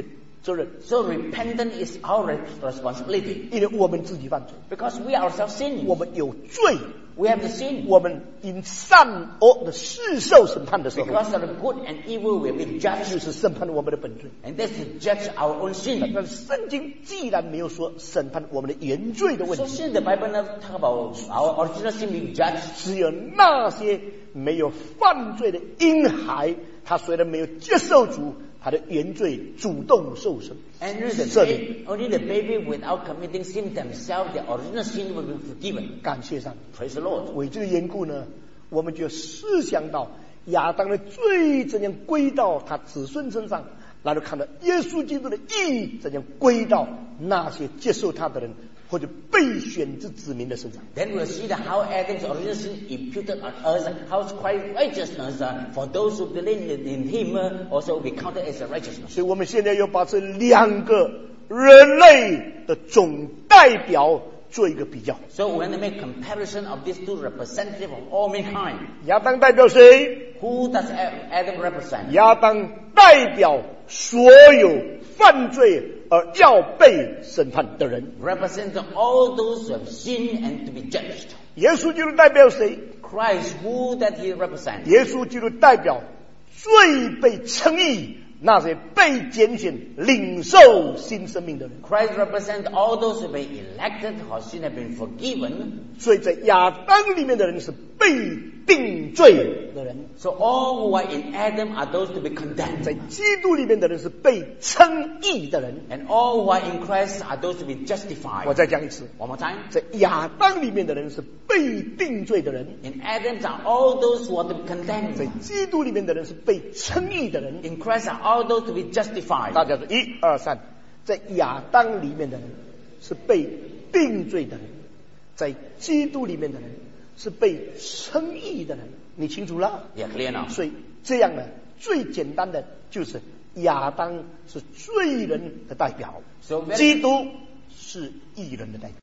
Speaker 1: 责任，
Speaker 2: So repentance is our responsibility
Speaker 1: 因为我们自己犯罪，
Speaker 2: because we ourselves sin.
Speaker 1: 我们有罪，
Speaker 2: We have the sin.
Speaker 1: 我们因善恶的世受审判的时候，
Speaker 2: Because of the good and evil, we will be
Speaker 1: 就
Speaker 2: judged,
Speaker 1: 是审判我们的本罪。
Speaker 2: and that's to judge our own sin.
Speaker 1: 但是圣经既然没有说审判我们的原罪的问
Speaker 2: So
Speaker 1: 题，
Speaker 2: since the Bible never talk about our original sin being judged,
Speaker 1: 只有那些没有犯罪的婴孩，他虽然没有接受主，他的原罪主动受审
Speaker 2: and only the,
Speaker 1: 赦免。
Speaker 2: baby, only the baby without committing sin themselves, the original sin will be forgiven.
Speaker 1: 感谢上帝。
Speaker 2: Praise the Lord.
Speaker 1: 为这个缘故呢，我们就思想到亚当的罪怎样归到他子孙身上，然后看到耶稣基督的义怎样归到那些接受他的人或者被选之子民的身上。
Speaker 2: Then we'll see that how Adam's original sin imputed on us, how Christ's righteousness uh, for those who believe in, in Him uh, also will be counted as a righteousness.
Speaker 1: 所以我们现在要把这两个人类的总代表做一个比较。
Speaker 2: So we're going to make comparison of these two representatives of all mankind.
Speaker 1: 亚当代表谁？
Speaker 2: Who does Adam represent?
Speaker 1: 亚当代表所有犯罪而要被审判的人。
Speaker 2: Represent all those who have sinned and to be judged.
Speaker 1: 耶稣基督代表谁？
Speaker 2: Christ, who that He represents?
Speaker 1: 耶稣基督代表最被称义，那些被拣选、领受新生命的人。
Speaker 2: Christ represents all those who have been elected, whose sin have been forgiven.
Speaker 1: 所以在亚当里面的人是被定罪的人，
Speaker 2: So all who are in Adam are those to be condemned.
Speaker 1: 在基督里面的人是被称义的人。
Speaker 2: And all who are in Christ are those to be
Speaker 1: 我
Speaker 2: justified.
Speaker 1: 再讲一次，
Speaker 2: One more time.
Speaker 1: 在亚当里面的人是被定罪的人，
Speaker 2: In Adam are all those who are to be condemned.
Speaker 1: 在基督里面的人是被称义的人。
Speaker 2: In Christ are all those to be
Speaker 1: 大
Speaker 2: justified.
Speaker 1: 家说一二三，在亚当里面的人是被定罪的人，在基督里面的人是被称义的人。你清楚了？
Speaker 2: Yeah, clear now.
Speaker 1: 所以这样呢，最简单的就是亚当是罪人的代表，
Speaker 2: So very
Speaker 1: 基督是义人的代表。